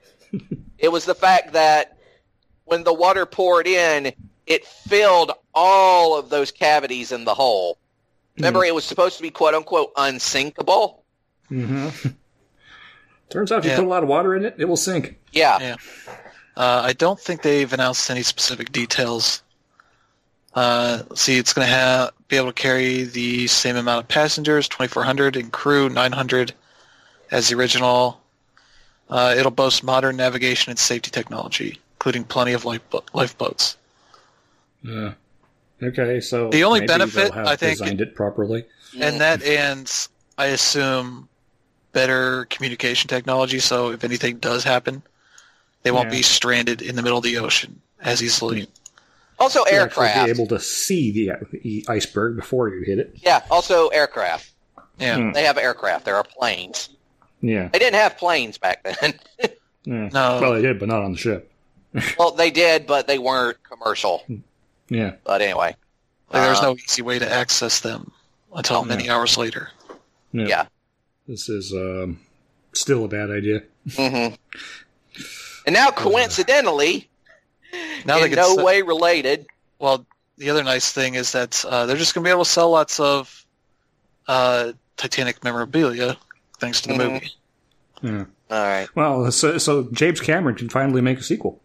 It was the fact that when the water poured in, it filled all of those cavities in the hull. Remember, it was supposed to be quote-unquote unsinkable? Mm-hmm. Turns out if you Yeah. put a lot of water in it, it will sink. Yeah. Yeah. I don't think they've announced any specific details. It's going to be able to carry the same amount of passengers, 2,400, and crew, 900, as the original. It'll boast modern navigation and safety technology, including plenty of lifeboats. Yeah. Okay, so The only maybe benefit, they'll have I think- designed it properly. And I assume, better communication technology, so if anything does happen, they won't Yeah. be stranded in the middle of the ocean as easily. Also You'll actually aircraft. be able to see the iceberg before you hit it. Yeah, also aircraft. Yeah. Hmm. They have aircraft. There are planes. Yeah. They didn't have planes back then. Yeah. No. Well, they did, but not on the ship. Well, they did, but they weren't commercial. Yeah. But anyway. Like, there's no easy way to access them until many hours later. Yeah. This is still a bad idea. Mm-hmm. And now, coincidentally, Now they in can no se- way related, Well, the other nice thing is that they're just going to be able to sell lots of Titanic memorabilia thanks to the movie. Yeah. All right. Well, so James Cameron can finally make a sequel.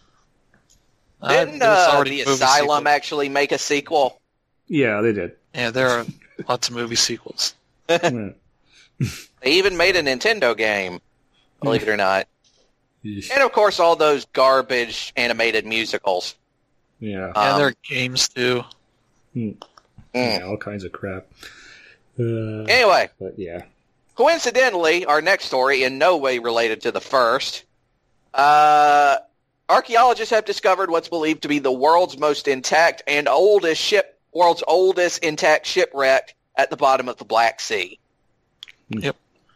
Didn't there's already the a movie Asylum sequel. actually make a sequel? Yeah, they did. Yeah, there are lots of movie sequels. Yeah. They even made a Nintendo game, believe it or not. Yeesh. And, of course, all those garbage animated musicals. Yeah. And there are games, too. Yeah, all kinds of crap. Anyway, But yeah. coincidentally, our next story, in no way related to the first, archaeologists have discovered what's believed to be the world's most intact and world's oldest intact shipwreck at the bottom of the Black Sea. Yep.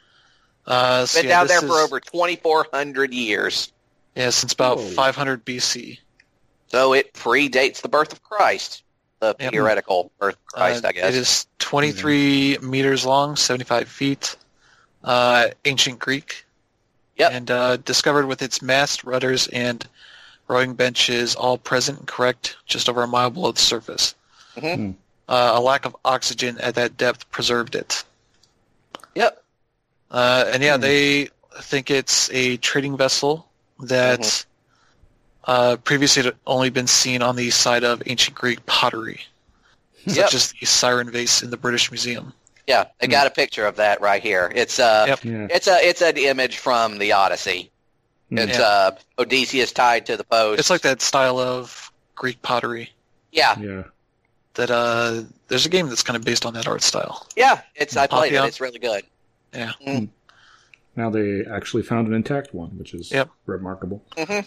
Been down there for over 2,400 years. Yeah, since about Whoa. 500 BC. So it predates the birth of Christ, the Yep. theoretical birth of Christ, I guess. It is 23 meters long, 75 feet. Ancient Greek. Yep. And discovered with its mast, rudders, and rowing benches all present and correct just over a mile below the surface. Mhm. A lack of oxygen at that depth preserved it. Yep. And yeah, they think it's a trading vessel that previously had only been seen on the side of ancient Greek pottery, Yep. such as the Siren vase in the British Museum. Yeah, I got a picture of that right here. It's Yeah. it's an image from the Odyssey. It's Odysseus tied to the post. It's like that style of Greek pottery. Yeah, Yeah. That there's a game that's kind of based on that art style. yeah. I played it. Papillon. It's really good. Yeah. Now they actually found an intact one, which is Yep. remarkable.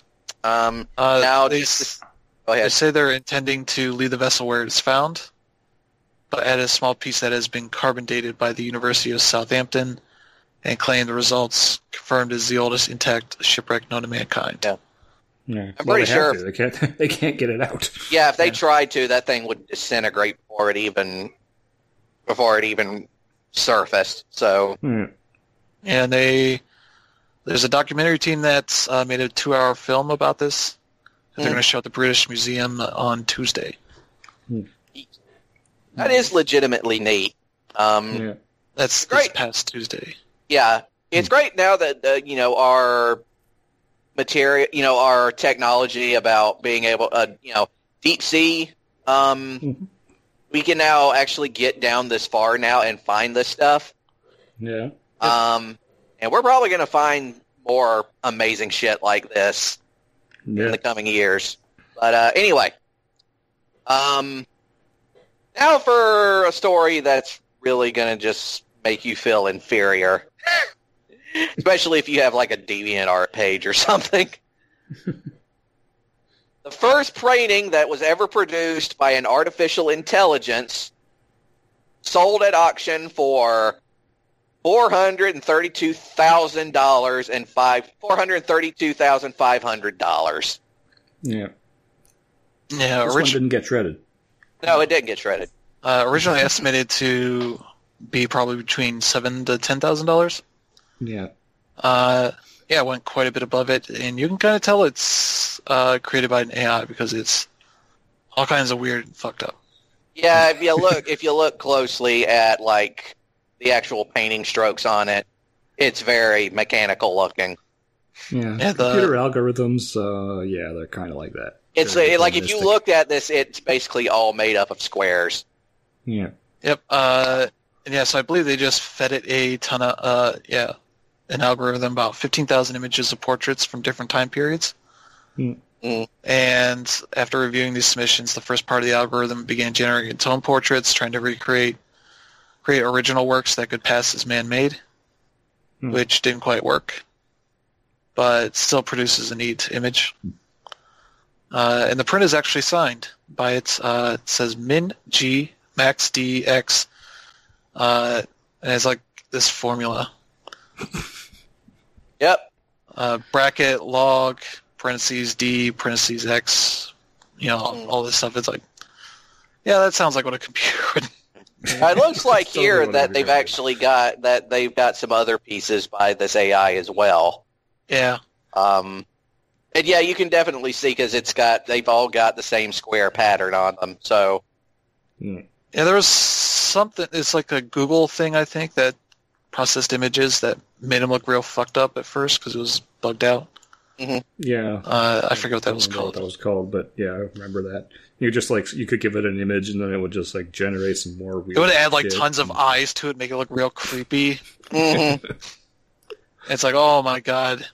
Now they, go they ahead. say they're intending to leave the vessel where it's found, but add a small piece that has been carbon dated by the University of Southampton, and claim the results confirmed as the oldest intact shipwreck known to mankind. Yeah. Yeah. I'm Well, pretty they have sure to. They can't get it out. Yeah, if they tried to, that thing would disintegrate before it even surfaced. So Yeah. And there's a documentary team that's made a 2-hour film about this. They're going to show at the British Museum on Tuesday. that is legitimately neat. Yeah. That's Great. this past Tuesday. Yeah, it's great now that our material, our technology about being able, deep sea. We can now actually get down this far now and find this stuff. Yeah. And we're probably going to find more amazing shit like this in Yeah. the coming years. But anyway, now for a story that's really going to just make you feel inferior. Especially if you have like a DeviantArt page or something. The first painting that was ever produced by an artificial intelligence sold at auction for $432,000 and $432,500. Yeah. Yeah, This one didn't get shredded. No, it didn't get shredded. originally estimated to be probably between $7,000 to $10,000. Yeah. Yeah, it went quite a bit above it, and you can kind of tell it's created by an AI because it's all kinds of weird and fucked up. Yeah, if you look closely at like the actual painting strokes on it, it's very mechanical looking. Yeah. Yeah, Computer algorithms, they're kind of like that. It's Very like if you deterministic. looked at this, it's basically all made up of squares. Yeah. Yep. And yeah, so I believe they just fed it a ton of, an algorithm, about 15,000 images of portraits from different time periods. Mm. And after reviewing these submissions, the first part of the algorithm began generating its own portraits, trying to create original works that could pass as man-made, which didn't quite work, but it still produces a neat image. And the print is actually signed by it says Min G Max D X, and it's like this formula. Yep. Bracket, log, parentheses, D, parentheses, X, all this stuff. It's like, yeah, that sounds like what a computer would. It looks like Totally here what that everybody they've actually got some other pieces by this AI as well. Yeah. And yeah, you can definitely see because they've all got the same square pattern on them. So Yeah, there was something. It's like a Google thing, I think, that processed images that made them look real fucked up at first because it was bugged out. Yeah. I forget what that was I don't know what called. that was called, but yeah, I remember that. You just you could give it an image and then it would just generate some more weird It would add shit. tons of eyes to it, make it look real creepy. mhm. It's like, oh my god.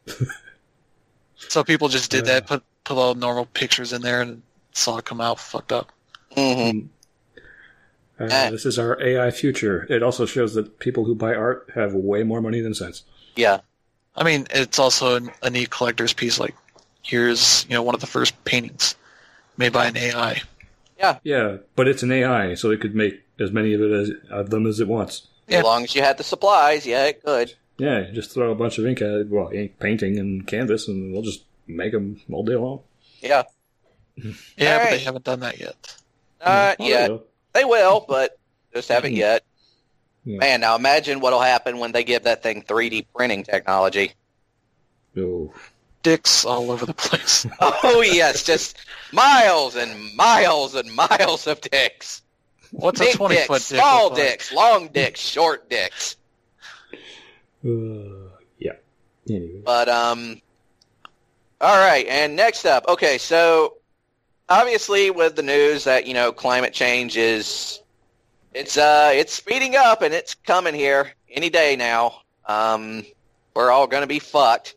So people just did that, put all normal pictures in there, and saw it come out fucked up. Mhm. This is our AI future. It also shows that people who buy art have way more money than sense. Yeah. I mean, it's also a neat collector's piece. Like, here's one of the first paintings made by an AI. Yeah, but it's an AI, so it could make as many of them as it wants. Yeah. As long as you had the supplies, yeah, it could. Yeah, just throw a bunch of ink painting and canvas, and we'll just make them all day long. Yeah. Yeah, All but right. they haven't done that yet. Yeah, Oh, they will, but just haven't yet. Yeah. Man, now imagine what'll happen when they give that thing 3D printing technology. oh. Dicks all over the place. Oh, yes, just miles and miles and miles of dicks. What's a Big 20-foot dicks, dick small look like? dicks, long dicks, short dicks. Yeah. Anyway. But, all right, and next up. Okay, so, obviously with the news that, climate change it's speeding up and it's coming here any day now. We're all going to be fucked.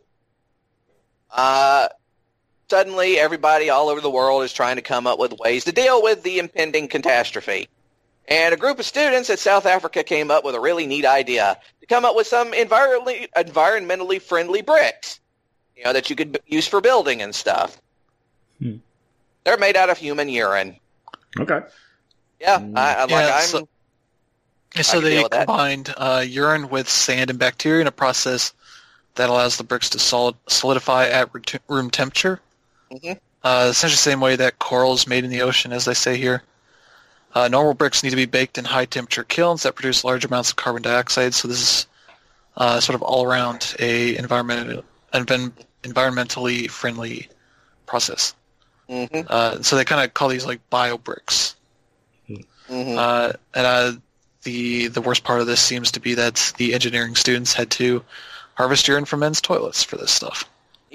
Suddenly, everybody all over the world is trying to come up with ways to deal with the impending catastrophe. And a group of students at South Africa came up with a really neat idea to come up with some environmentally friendly bricks, that you could use for building and stuff. They're made out of human urine. Okay. Yeah, So I can deal they with that. combined urine with sand and bacteria in a process that allows the bricks to solidify at room temperature. Mhm. Essentially the same way that coral is made in the ocean, as they say here. Normal bricks need to be baked in high-temperature kilns that produce large amounts of carbon dioxide, so this is sort of all around a environmentally friendly process. Mm-hmm. So they kind of call these like bio bricks. Mm-hmm. The worst part of this seems to be that the engineering students had to harvest urine from men's toilets for this stuff.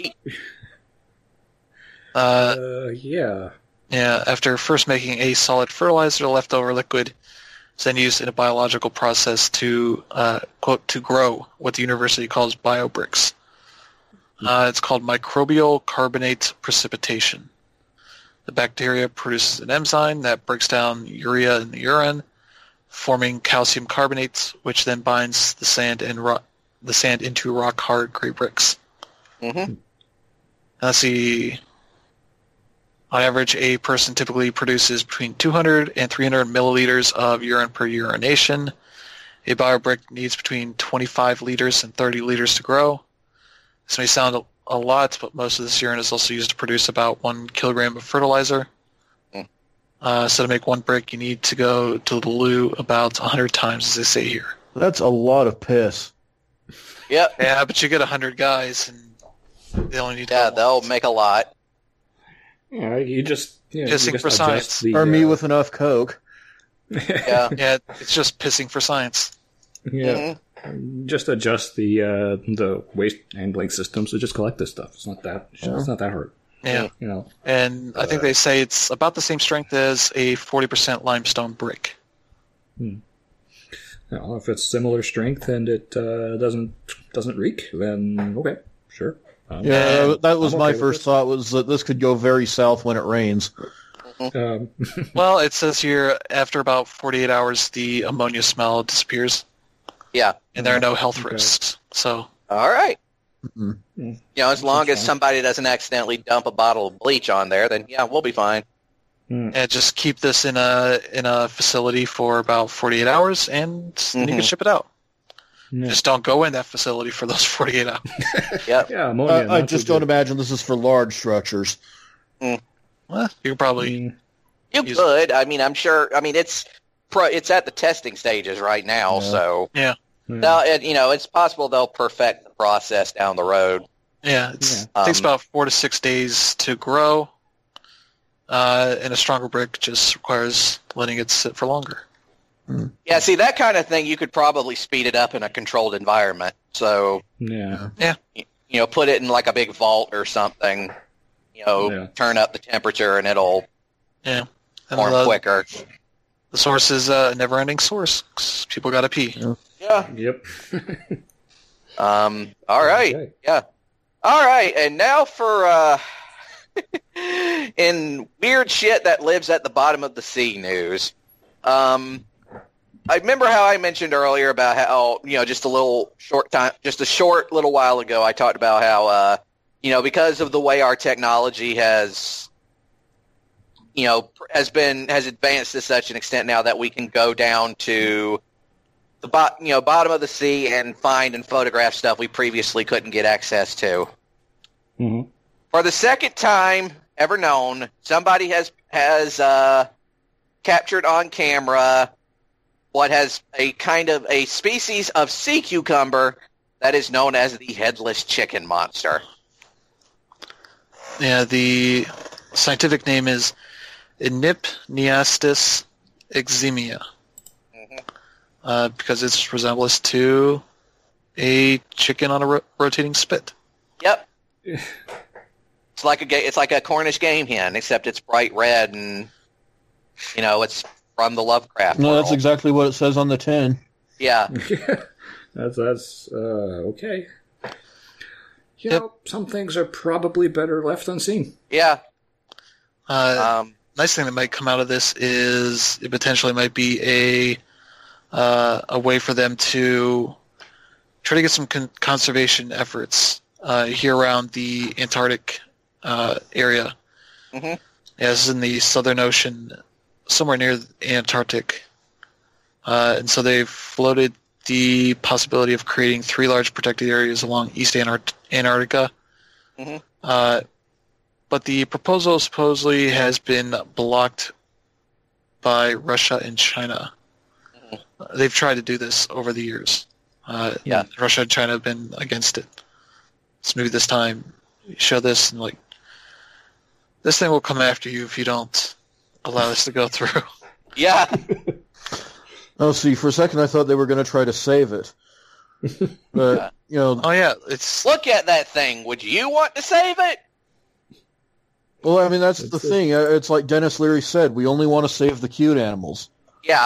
Yeah. Yeah, after first making a solid fertilizer, the leftover liquid is then used in a biological process to, quote, to grow what the university calls biobricks. It's called microbial carbonate precipitation. The bacteria produces an enzyme that breaks down urea in the urine, forming calcium carbonate, which then binds the sand into rock-hard gray bricks. Mm-hmm. Let's see. On average, a person typically produces between 200 and 300 milliliters of urine per urination. A biobrick needs between 25 liters and 30 liters to grow. This may sound a lot, but most of this urine is also used to produce about 1 kilogram of fertilizer. So to make one brick, you need to go to the loo about 100 times, as they say here. That's a lot of piss. Yep. Yeah, but you get 100 guys, and they only need to Yeah, go they'll once. make a lot. Yeah, you just Pissing for adjust science. the, Or me with enough Coke. Yeah. Yeah, it's just pissing for science. yeah. Mhm. Just adjust the waste handling system to just collect this stuff. It's not that hard. Yeah. And I think they say it's about the same strength as a 40% limestone brick. Well, if it's similar strength and it doesn't reek, then okay, sure. Yeah, that was I'm my okay with first it. thought, was that this could go very south when it rains. Well, it says here after about 48 hours, the ammonia smell disappears, Yeah. and there are no health Okay. risks. So, All right. Mm-mm. As long as fine. somebody doesn't accidentally dump a bottle of bleach on there, then yeah, we'll be fine. and just keep this in a facility for about 48 hours, and then you can ship it out. Yeah. Just don't go in that facility for those 48 hours. Yep. Yeah, ammonia. I not just so don't good. imagine this is for large structures. Well, you could probably. Mm, You Use- could. I mean, I'm sure. I mean, it's at the testing stages right now, Yeah. so Yeah. now it's possible they'll perfect the process down the road. Yeah, it takes about 4 to 6 days to grow, and a stronger brick just requires letting it sit for longer. Yeah, see, that kind of thing, you could probably speed it up in a controlled environment. So, Yeah. Put it in like a big vault or something, turn up the temperature and it'll And form quicker. The source is a never-ending source. 'Cause people got to pee. Yeah. Yep. All right. Okay. Yeah. All right, and now for in weird shit that lives at the bottom of the sea news. I remember how I mentioned earlier about how just a short little while ago, I talked about how because of the way our technology has advanced to such an extent now that we can go down to the bottom of the sea and find and photograph stuff we previously couldn't get access to. Mm-hmm. For the second time ever known, somebody has captured on camera what has a kind of a species of sea cucumber that is known as the headless chicken monster. Yeah, the scientific name is Enypniastis eximia, because its resemblance to a chicken on a rotating spit. Yep. It's like a Cornish game hen, except it's bright red and it's from the Lovecraft No, world. that's exactly what it says on the tin. Yeah. That's okay. Some things are probably better left unseen. Yeah. Nice thing that might come out of this is it potentially might be a way for them to try to get some conservation efforts here around the Antarctic area. Mm-hmm. Yeah, this is in the Southern Ocean, somewhere near the Antarctic. And so they've floated the possibility of creating 3 large protected areas along East Antarctica. Mm-hmm. But the proposal supposedly has been blocked by Russia and China. Mm-hmm. They've tried to do this over the years. Russia and China have been against it. So maybe this time you show this and this thing will come after you if you don't allow this to go through. Yeah. Oh, see, for a second I thought they were going to try to save it. But, Oh yeah, it's... Look at that thing. Would you want to save it? Well, I mean, that's the thing. It's like Dennis Leary said, we only want to save the cute animals. Yeah.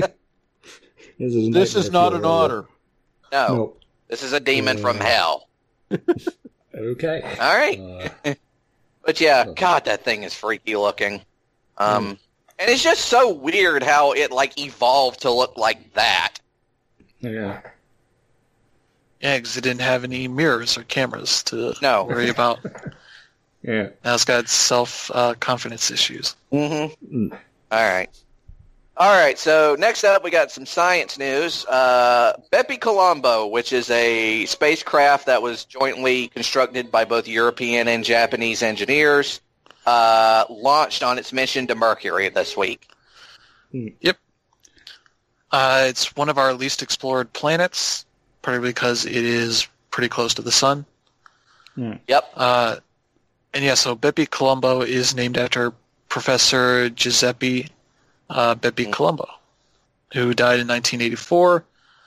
This is not an otter. No. Nope. This is a demon from hell. Okay. All right. But yeah, God, that thing is freaky looking. And it's just so weird how it evolved to look like that. Yeah. Yeah, because it didn't have any mirrors or cameras to No. worry about. Yeah. Now it's got self-confidence issues. Mm-hmm. All right, so next up we got some science news. Bepi Colombo, which is a spacecraft that was jointly constructed by both European and Japanese engineers, launched on its mission to Mercury this week. Yep. It's one of our least explored planets, partly because it is pretty close to the sun. Yep. So Bepi Colombo is named after Professor Giuseppe Bepi Colombo, who died in 1984.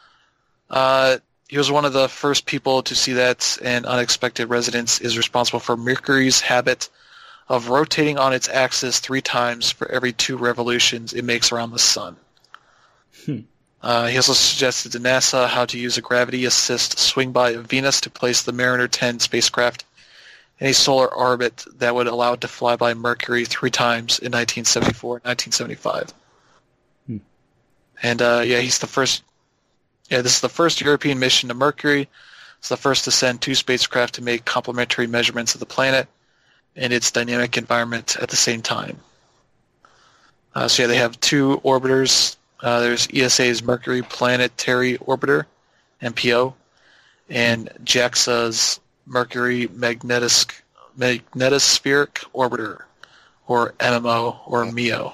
He was one of the first people to see that an unexpected resonance is responsible for Mercury's habit of rotating on its axis 3 times for every 2 revolutions it makes around the sun. He also suggested to NASA how to use a gravity assist swing by of Venus to place the Mariner 10 spacecraft in a solar orbit that would allow it to fly by Mercury 3 times in 1974 and 1975. And he's the first. Yeah, this is the first European mission to Mercury. It's the first to send 2 spacecraft to make complementary measurements of the planet and its dynamic environment at the same time. They have 2 orbiters. There's ESA's Mercury Planetary Orbiter, MPO, and JAXA's Mercury Magnetospheric Orbiter, or MMO, or MEO.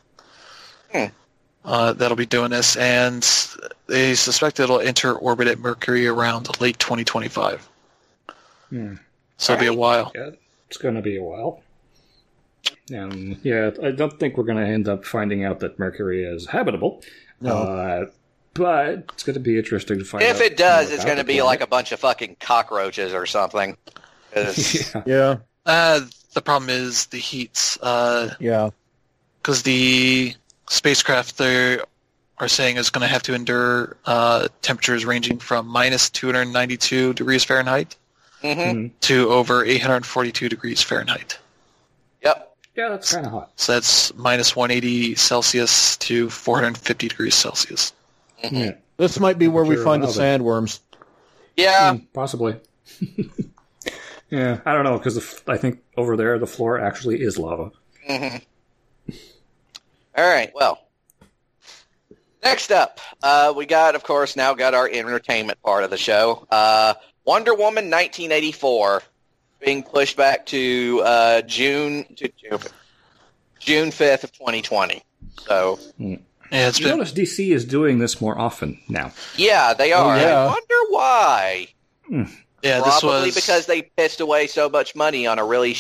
That'll be doing this, and they suspect it'll enter orbit at Mercury around late 2025. So it'll be a while. Yeah, it's going to be a while. And yeah, I don't think we're going to end up finding out that Mercury is habitable. No. But it's going to be interesting to find out. If it does, more it's about going to the be like a bunch of fucking cockroaches or something. 'Cause- planet. Yeah. The problem is the heats. Yeah. Because the spacecraft they are saying is going to have to endure temperatures ranging from minus 292 degrees Fahrenheit Mhm. to over 842 degrees Fahrenheit. Yep. Yeah, that's kind of hot. So that's minus 180 Celsius to 450 degrees Celsius. Yeah, This might be where we Sure, find the oven. sandworms. Yeah. possibly. Yeah, I don't know, because I think over there the floor actually is lava. Mhm. All right. Well, next up, we got, of course, now got our entertainment part of the show. Wonder Woman 1984 being pushed back to June 5th of 2020. So, Yeah, it's You been notice DC is doing this more often now. yeah, they are. yeah. I wonder why. yeah. This Probably was because they pissed away so much money on a really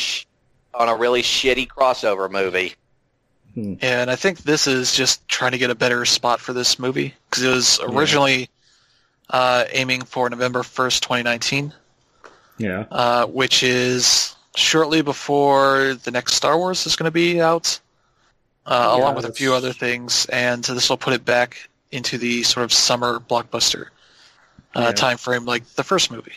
shitty crossover movie. yeah, and I think this is just trying to get a better spot for this movie because it was originally aiming for November 1st, 2019. Yeah. Which is shortly before the next Star Wars is going to be out, along with a few other things, and this will put it back into the sort of summer blockbuster time frame like the first movie.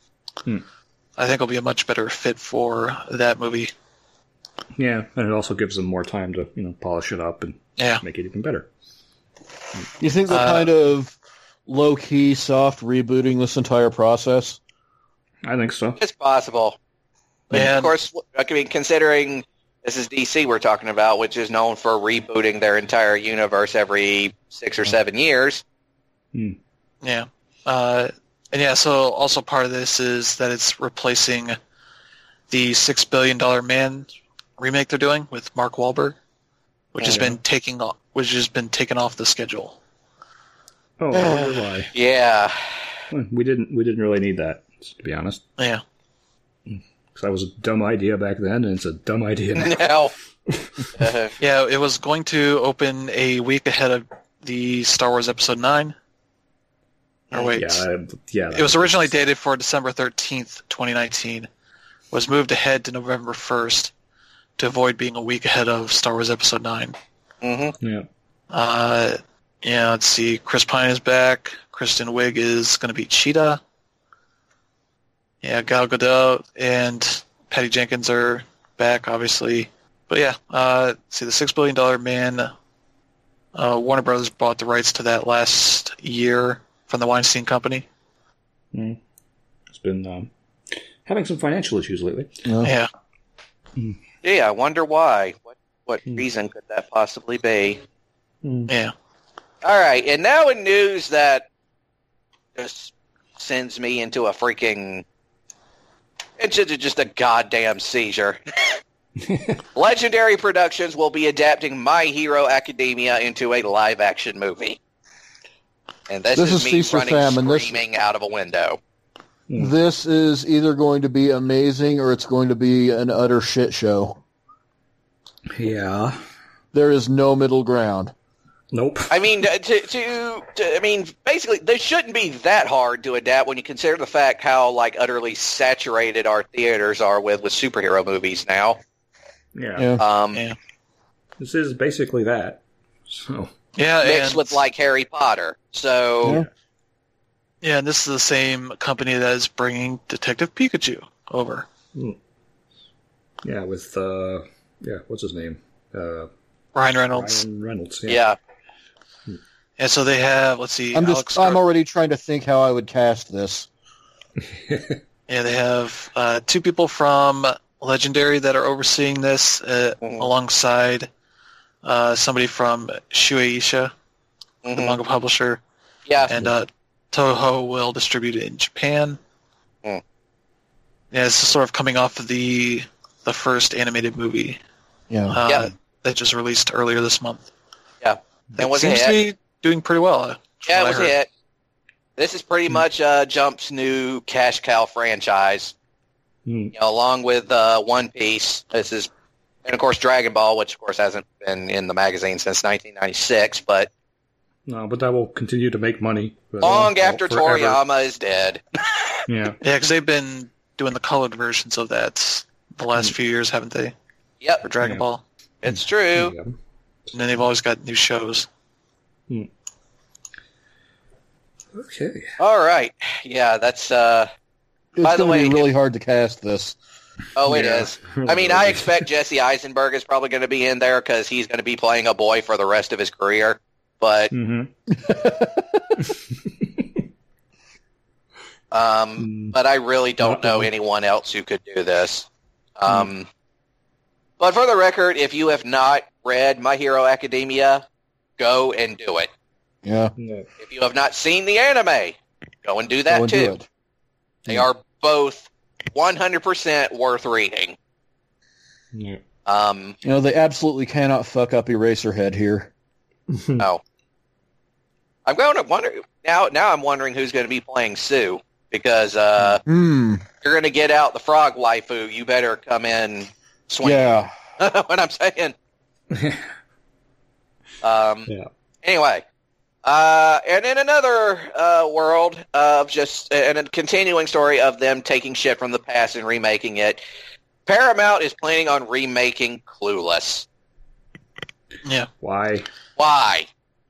I think it'll be a much better fit for that movie. Yeah, and it also gives them more time to, polish it up and Yeah. make it even better. You think they're kind of low-key, soft rebooting this entire process? I think so. It's possible. But And- of course, I mean, considering this is DC we're talking about, which is known for rebooting their entire universe every 6 or 7 years. Yeah. And yeah, so also part of this is that it's replacing the $6 billion Man remake they're doing with Mark Wahlberg, which has been taken off the schedule. Oh, I wonder why. Yeah. We didn't really need that, to be honest. Yeah. Because that was a dumb idea back then, and it's a dumb idea now. No. Yeah, it was going to open a week ahead of the Star Wars Episode 9. Or wait. Yeah. It was originally dated for December 13th, 2019. Was moved ahead to November 1st to avoid being a week ahead of Star Wars Episode 9. Mm-hmm. Yeah. Yeah, let's see. Chris Pine is back. Kristen Wiig is going to be Cheetah. Yeah, Gal Gadot and Patty Jenkins are back, obviously. But yeah, see, the $6 billion Man, Warner Brothers bought the rights to that last year from the Weinstein Company. It's been having some financial issues lately. Yeah. Yeah, I wonder why. What reason could that possibly be? Yeah. All right, and now in news that just sends me into a freaking... It's just a goddamn seizure. Legendary Productions will be adapting My Hero Academia into a live-action movie. And this is me Feast or running, Famine. screaming out of a window. This is either going to be amazing or it's going to be an utter shit show. Yeah. There is no middle ground. Nope. I mean, basically, they shouldn't be that hard to adapt when you consider the fact how utterly saturated our theaters are with superhero movies now. Yeah. Yeah. This is basically that. So. Yeah, Mixed and, with Harry Potter. So yeah, and this is the same company that is bringing Detective Pikachu over. Yeah, with what's his name? Ryan Reynolds. Ryan Reynolds. yeah. And so they have, let's see, I'm Alex already trying to think how I would cast this. Yeah, they have two people from Legendary that are overseeing this alongside somebody from Shueisha, the manga publisher, Yeah. and Toho will distribute it in Japan. Mm. Yeah, it's sort of coming off of the first animated movie Yeah. that just released earlier this month. Yeah. It was seems a to hit. be doing pretty well. Yeah, it from was what I it. This is pretty much Jump's new cash cow franchise. Hmm. along with One Piece. This is, and of course Dragon Ball, which of course hasn't been in the magazine since 1996, but No, but that will continue to make money. long after forever. Toriyama is dead. Yeah. Yeah, because they've been doing the colored versions of that the last few years, haven't they? Yep, For Dragon Yeah. Ball. it's true. Yeah. And then they've always got new shows. Okay. All right, yeah, that's. It's By the going way, to be really hard to cast this. Oh, it Yeah. is. I mean, I expect Jesse Eisenberg is probably going to be in there because he's going to be playing a boy for the rest of his career. But Mm-hmm. but I really don't know anyone else who could do this. But for the record, if you have not read My Hero Academia, go and do it. Yeah. Yeah. If you have not seen the anime, go and do that Go and too. do it. They are both 100% worth reading. Yeah. They absolutely cannot fuck up Eraserhead here. No. I'm going to wonder now. I'm wondering who's going to be playing Sue because you're going to get out the frog waifu. You better come in swinging. Yeah. What I'm saying. Yeah. Anyway, and in another world of just and a continuing story of them taking shit from the past and remaking it, Paramount is planning on remaking Clueless. Yeah. Why? Why?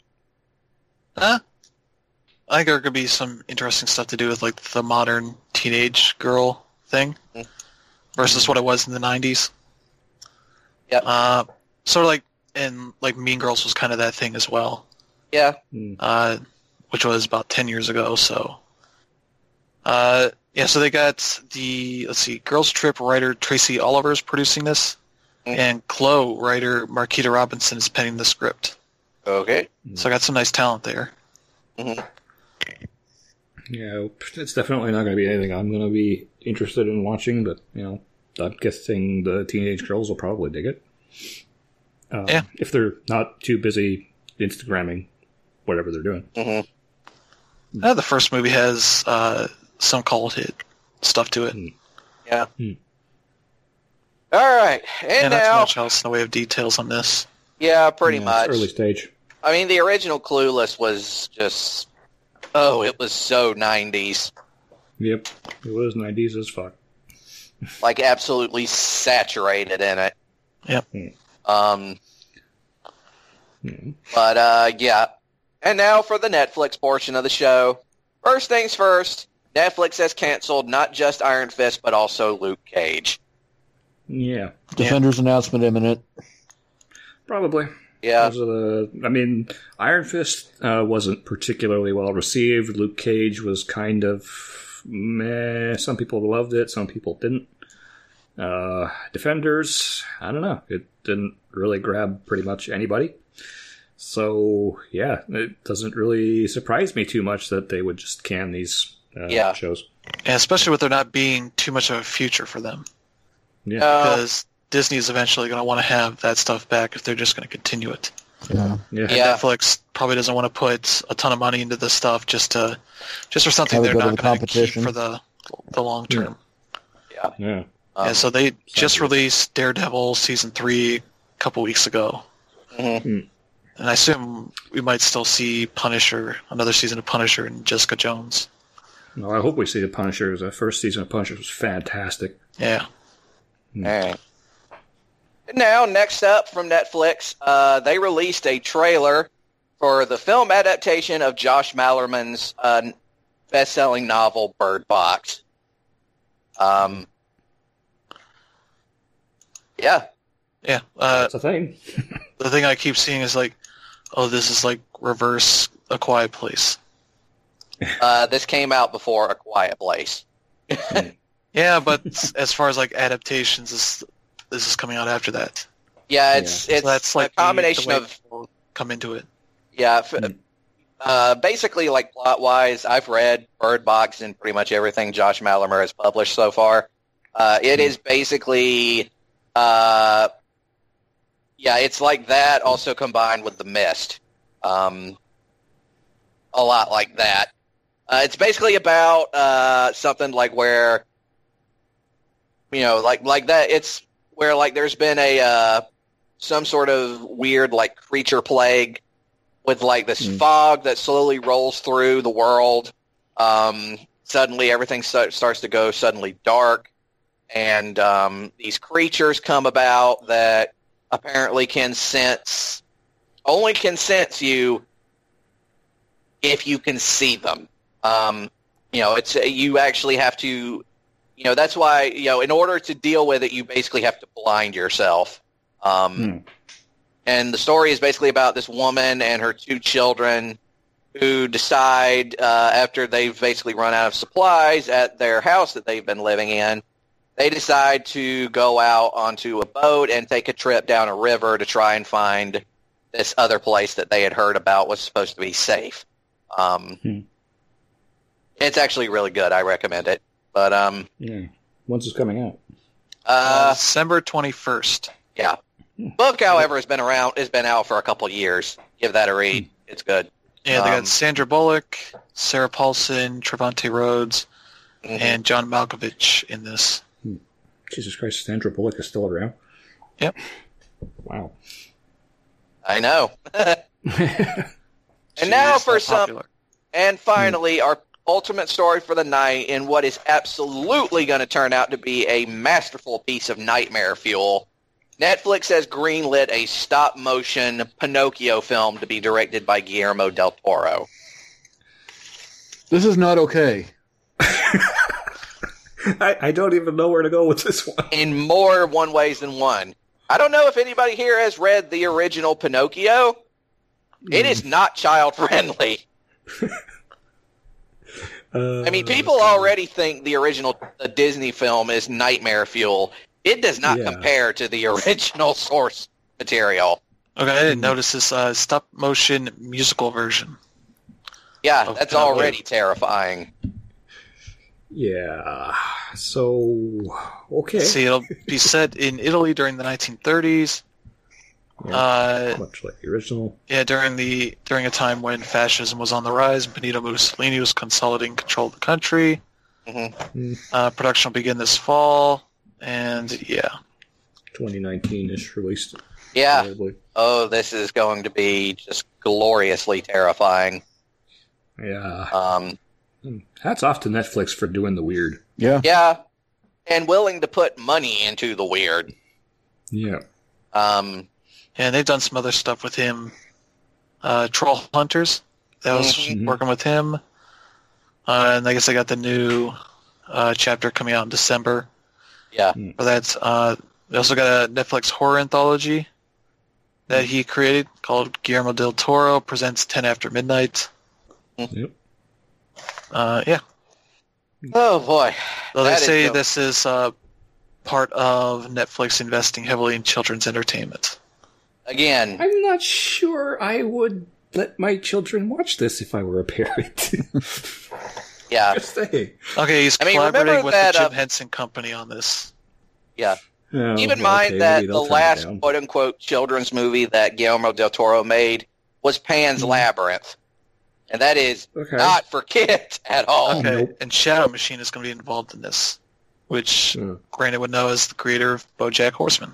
I think there could be some interesting stuff to do with like the modern teenage girl thing versus what it was in the 90s. Yep. Sort of like, and like Mean Girls was kind of that thing as well, Yeah. which was about 10 years ago. So, yeah, so they got Girls Trip writer Tracy Oliver is producing this, and Glow writer Marquita Robinson is penning the script. Okay. So I got some nice talent there. Mm-hmm. Yeah, it's definitely not going to be anything I'm going to be interested in watching, but, I'm guessing the teenage girls will probably dig it. Yeah. If they're not too busy Instagramming whatever they're doing. Mm-hmm. The first movie has some cult hit stuff to it. Yeah. All right, and Not too now, much else in the way of details on this. yeah, pretty It's much. early stage. I mean, the original Clueless was just, it was so 90s. Yep. It was 90s as fuck. Like, absolutely saturated in it. Yep. But, yeah. And now for the Netflix portion of the show. First things first, Netflix has canceled not just Iron Fist, but also Luke Cage. Yeah. Defenders announcement imminent. Probably. Yeah. Iron Fist wasn't particularly well received. Luke Cage was kind of meh. Some people loved it, some people didn't. Defenders, I don't know. It didn't really grab pretty much anybody. So, yeah, it doesn't really surprise me too much that they would just can these shows. Yeah, especially with there not being too much of a future for them. Yeah. Because Disney is eventually going to want to have that stuff back if they're just going to continue it. Yeah. Yeah. Yeah. Netflix probably doesn't want to put a ton of money into this stuff just for something Have a they're bit of not a going to keep competition. for the long term. Yeah. Yeah, so they just released Daredevil Season 3 a couple weeks ago. Mhm. And I assume we might still see Punisher, another season of Punisher and Jessica Jones. Well, I hope we see the Punisher. The first season of Punisher was fantastic. Yeah. All right. And now, next up from Netflix, they released a trailer for the film adaptation of Josh Malerman's best-selling novel, Bird Box. Yeah. Yeah. That's a thing. The thing I keep seeing is like, oh, this is like reverse A Quiet Place. This came out before A Quiet Place. Yeah, but as far as like adaptations, this is coming out after that. Yeah, it's So that's like a combination the way of people come into it. yeah. Basically, like plot-wise, I've read Bird Box and pretty much everything Josh Malerman has published so far. It is basically, it's like that, also combined with The Mist. A lot like that. It's basically about something like where like that. It's where like there's been a some sort of weird like creature plague with like this fog that slowly rolls through the world. Suddenly everything starts to go suddenly dark, and these creatures come about that apparently can sense you if you can see them. It's you actually have to, that's why, in order to deal with it, you basically have to blind yourself. And the story is basically about this woman and her 2 children who decide, after they've basically run out of supplies at their house that they've been living in, they decide to go out onto a boat and take a trip down a river to try and find this other place that they had heard about was supposed to be safe. It's actually really good. I recommend it. But when's this coming out? December 21st. Yeah. Book, however, has been out for a couple years. Give that a read. It's good. Yeah, they got Sandra Bullock, Sarah Paulson, Trevante Rhodes, and John Malkovich in this. Jesus Christ, Sandra Bullock is still around? Yep. Wow. I know. And now for some... And finally, our ultimate story for the night in what is absolutely going to turn out to be a masterful piece of nightmare fuel. Netflix has greenlit a stop-motion Pinocchio film to be directed by Guillermo del Toro. This is not okay. I don't even know where to go with this one. In more one ways than one. I don't know if anybody here has read the original Pinocchio. It is not child-friendly. I mean, people already think the Disney film is nightmare fuel. It does not compare to the original source material. Okay, I didn't notice this stop-motion musical version. Yeah, that's already terrifying. Yeah, so, okay. See, it'll be set in Italy during the 1930s. Much like the original. Yeah, during a time when fascism was on the rise and Benito Mussolini was consolidating control of the country. Production will begin this fall, and 2019-ish released. Yeah. Probably. Oh, this is going to be just gloriously terrifying. Yeah. Hats off to Netflix for doing the weird. Yeah. Yeah, and willing to put money into the weird. Yeah. And they've done some other stuff with him. Troll Hunters, that was working with him. And I guess I got the new chapter coming out in December. Yeah. But that's they also got a Netflix horror anthology that he created called Guillermo del Toro Presents 10 After Midnight. Yep. Yeah. Oh, boy. Well, they say this is part of Netflix investing heavily in children's entertainment. Again. I'm not sure I would let my children watch this if I were a parent. Yeah. Just saying. Okay, he's collaborating with the Jim Henson Company on this. Yeah. Oh, Keep in mind that the last down. quote-unquote children's movie that Guillermo del Toro made was Pan's Labyrinth. And that is not for kids at all. Okay, Nope. and Shadow Machine is going to be involved in this, which Brandon would know as the creator of BoJack Horseman.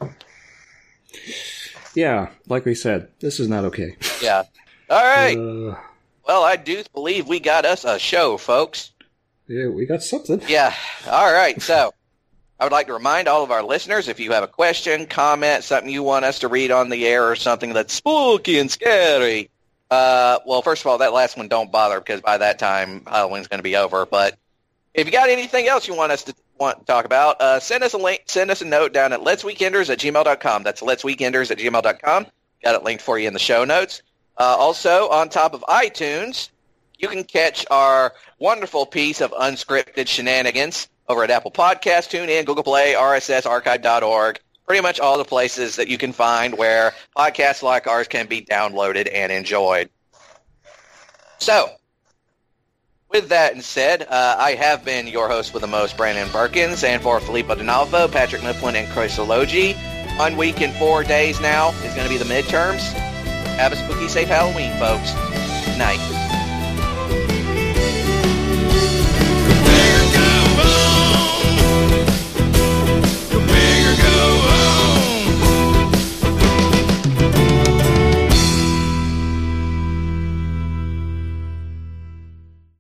Yeah, like we said, this is not okay. Yeah. All right. Well, I do believe we got us a show, folks. Yeah, we got something. Yeah. All right. So I would like to remind all of our listeners, if you have a question, comment, something you want us to read on the air, or something that's spooky and scary. Well, first of all, that last one, don't bother, because by that time, Halloween's going to be over. But if you got anything else you want us to talk about, send us a link, send us a note down at letsweekenders@gmail.com. That's letsweekenders@gmail.com. Got it linked for you in the show notes. Also, on top of iTunes, you can catch our wonderful piece of unscripted shenanigans over at Apple Podcasts, TuneIn, Google Play, RSSarchive.org. Pretty much all the places that you can find where podcasts like ours can be downloaded and enjoyed. So, with that said, I have been your host with the most, Brandon Perkins, and for Filippo Donalvo, Patrick Mifflin, and Chris Ologi. 1 week and 4 days now is going to be the midterms. Have a spooky, safe Halloween, folks. Good night.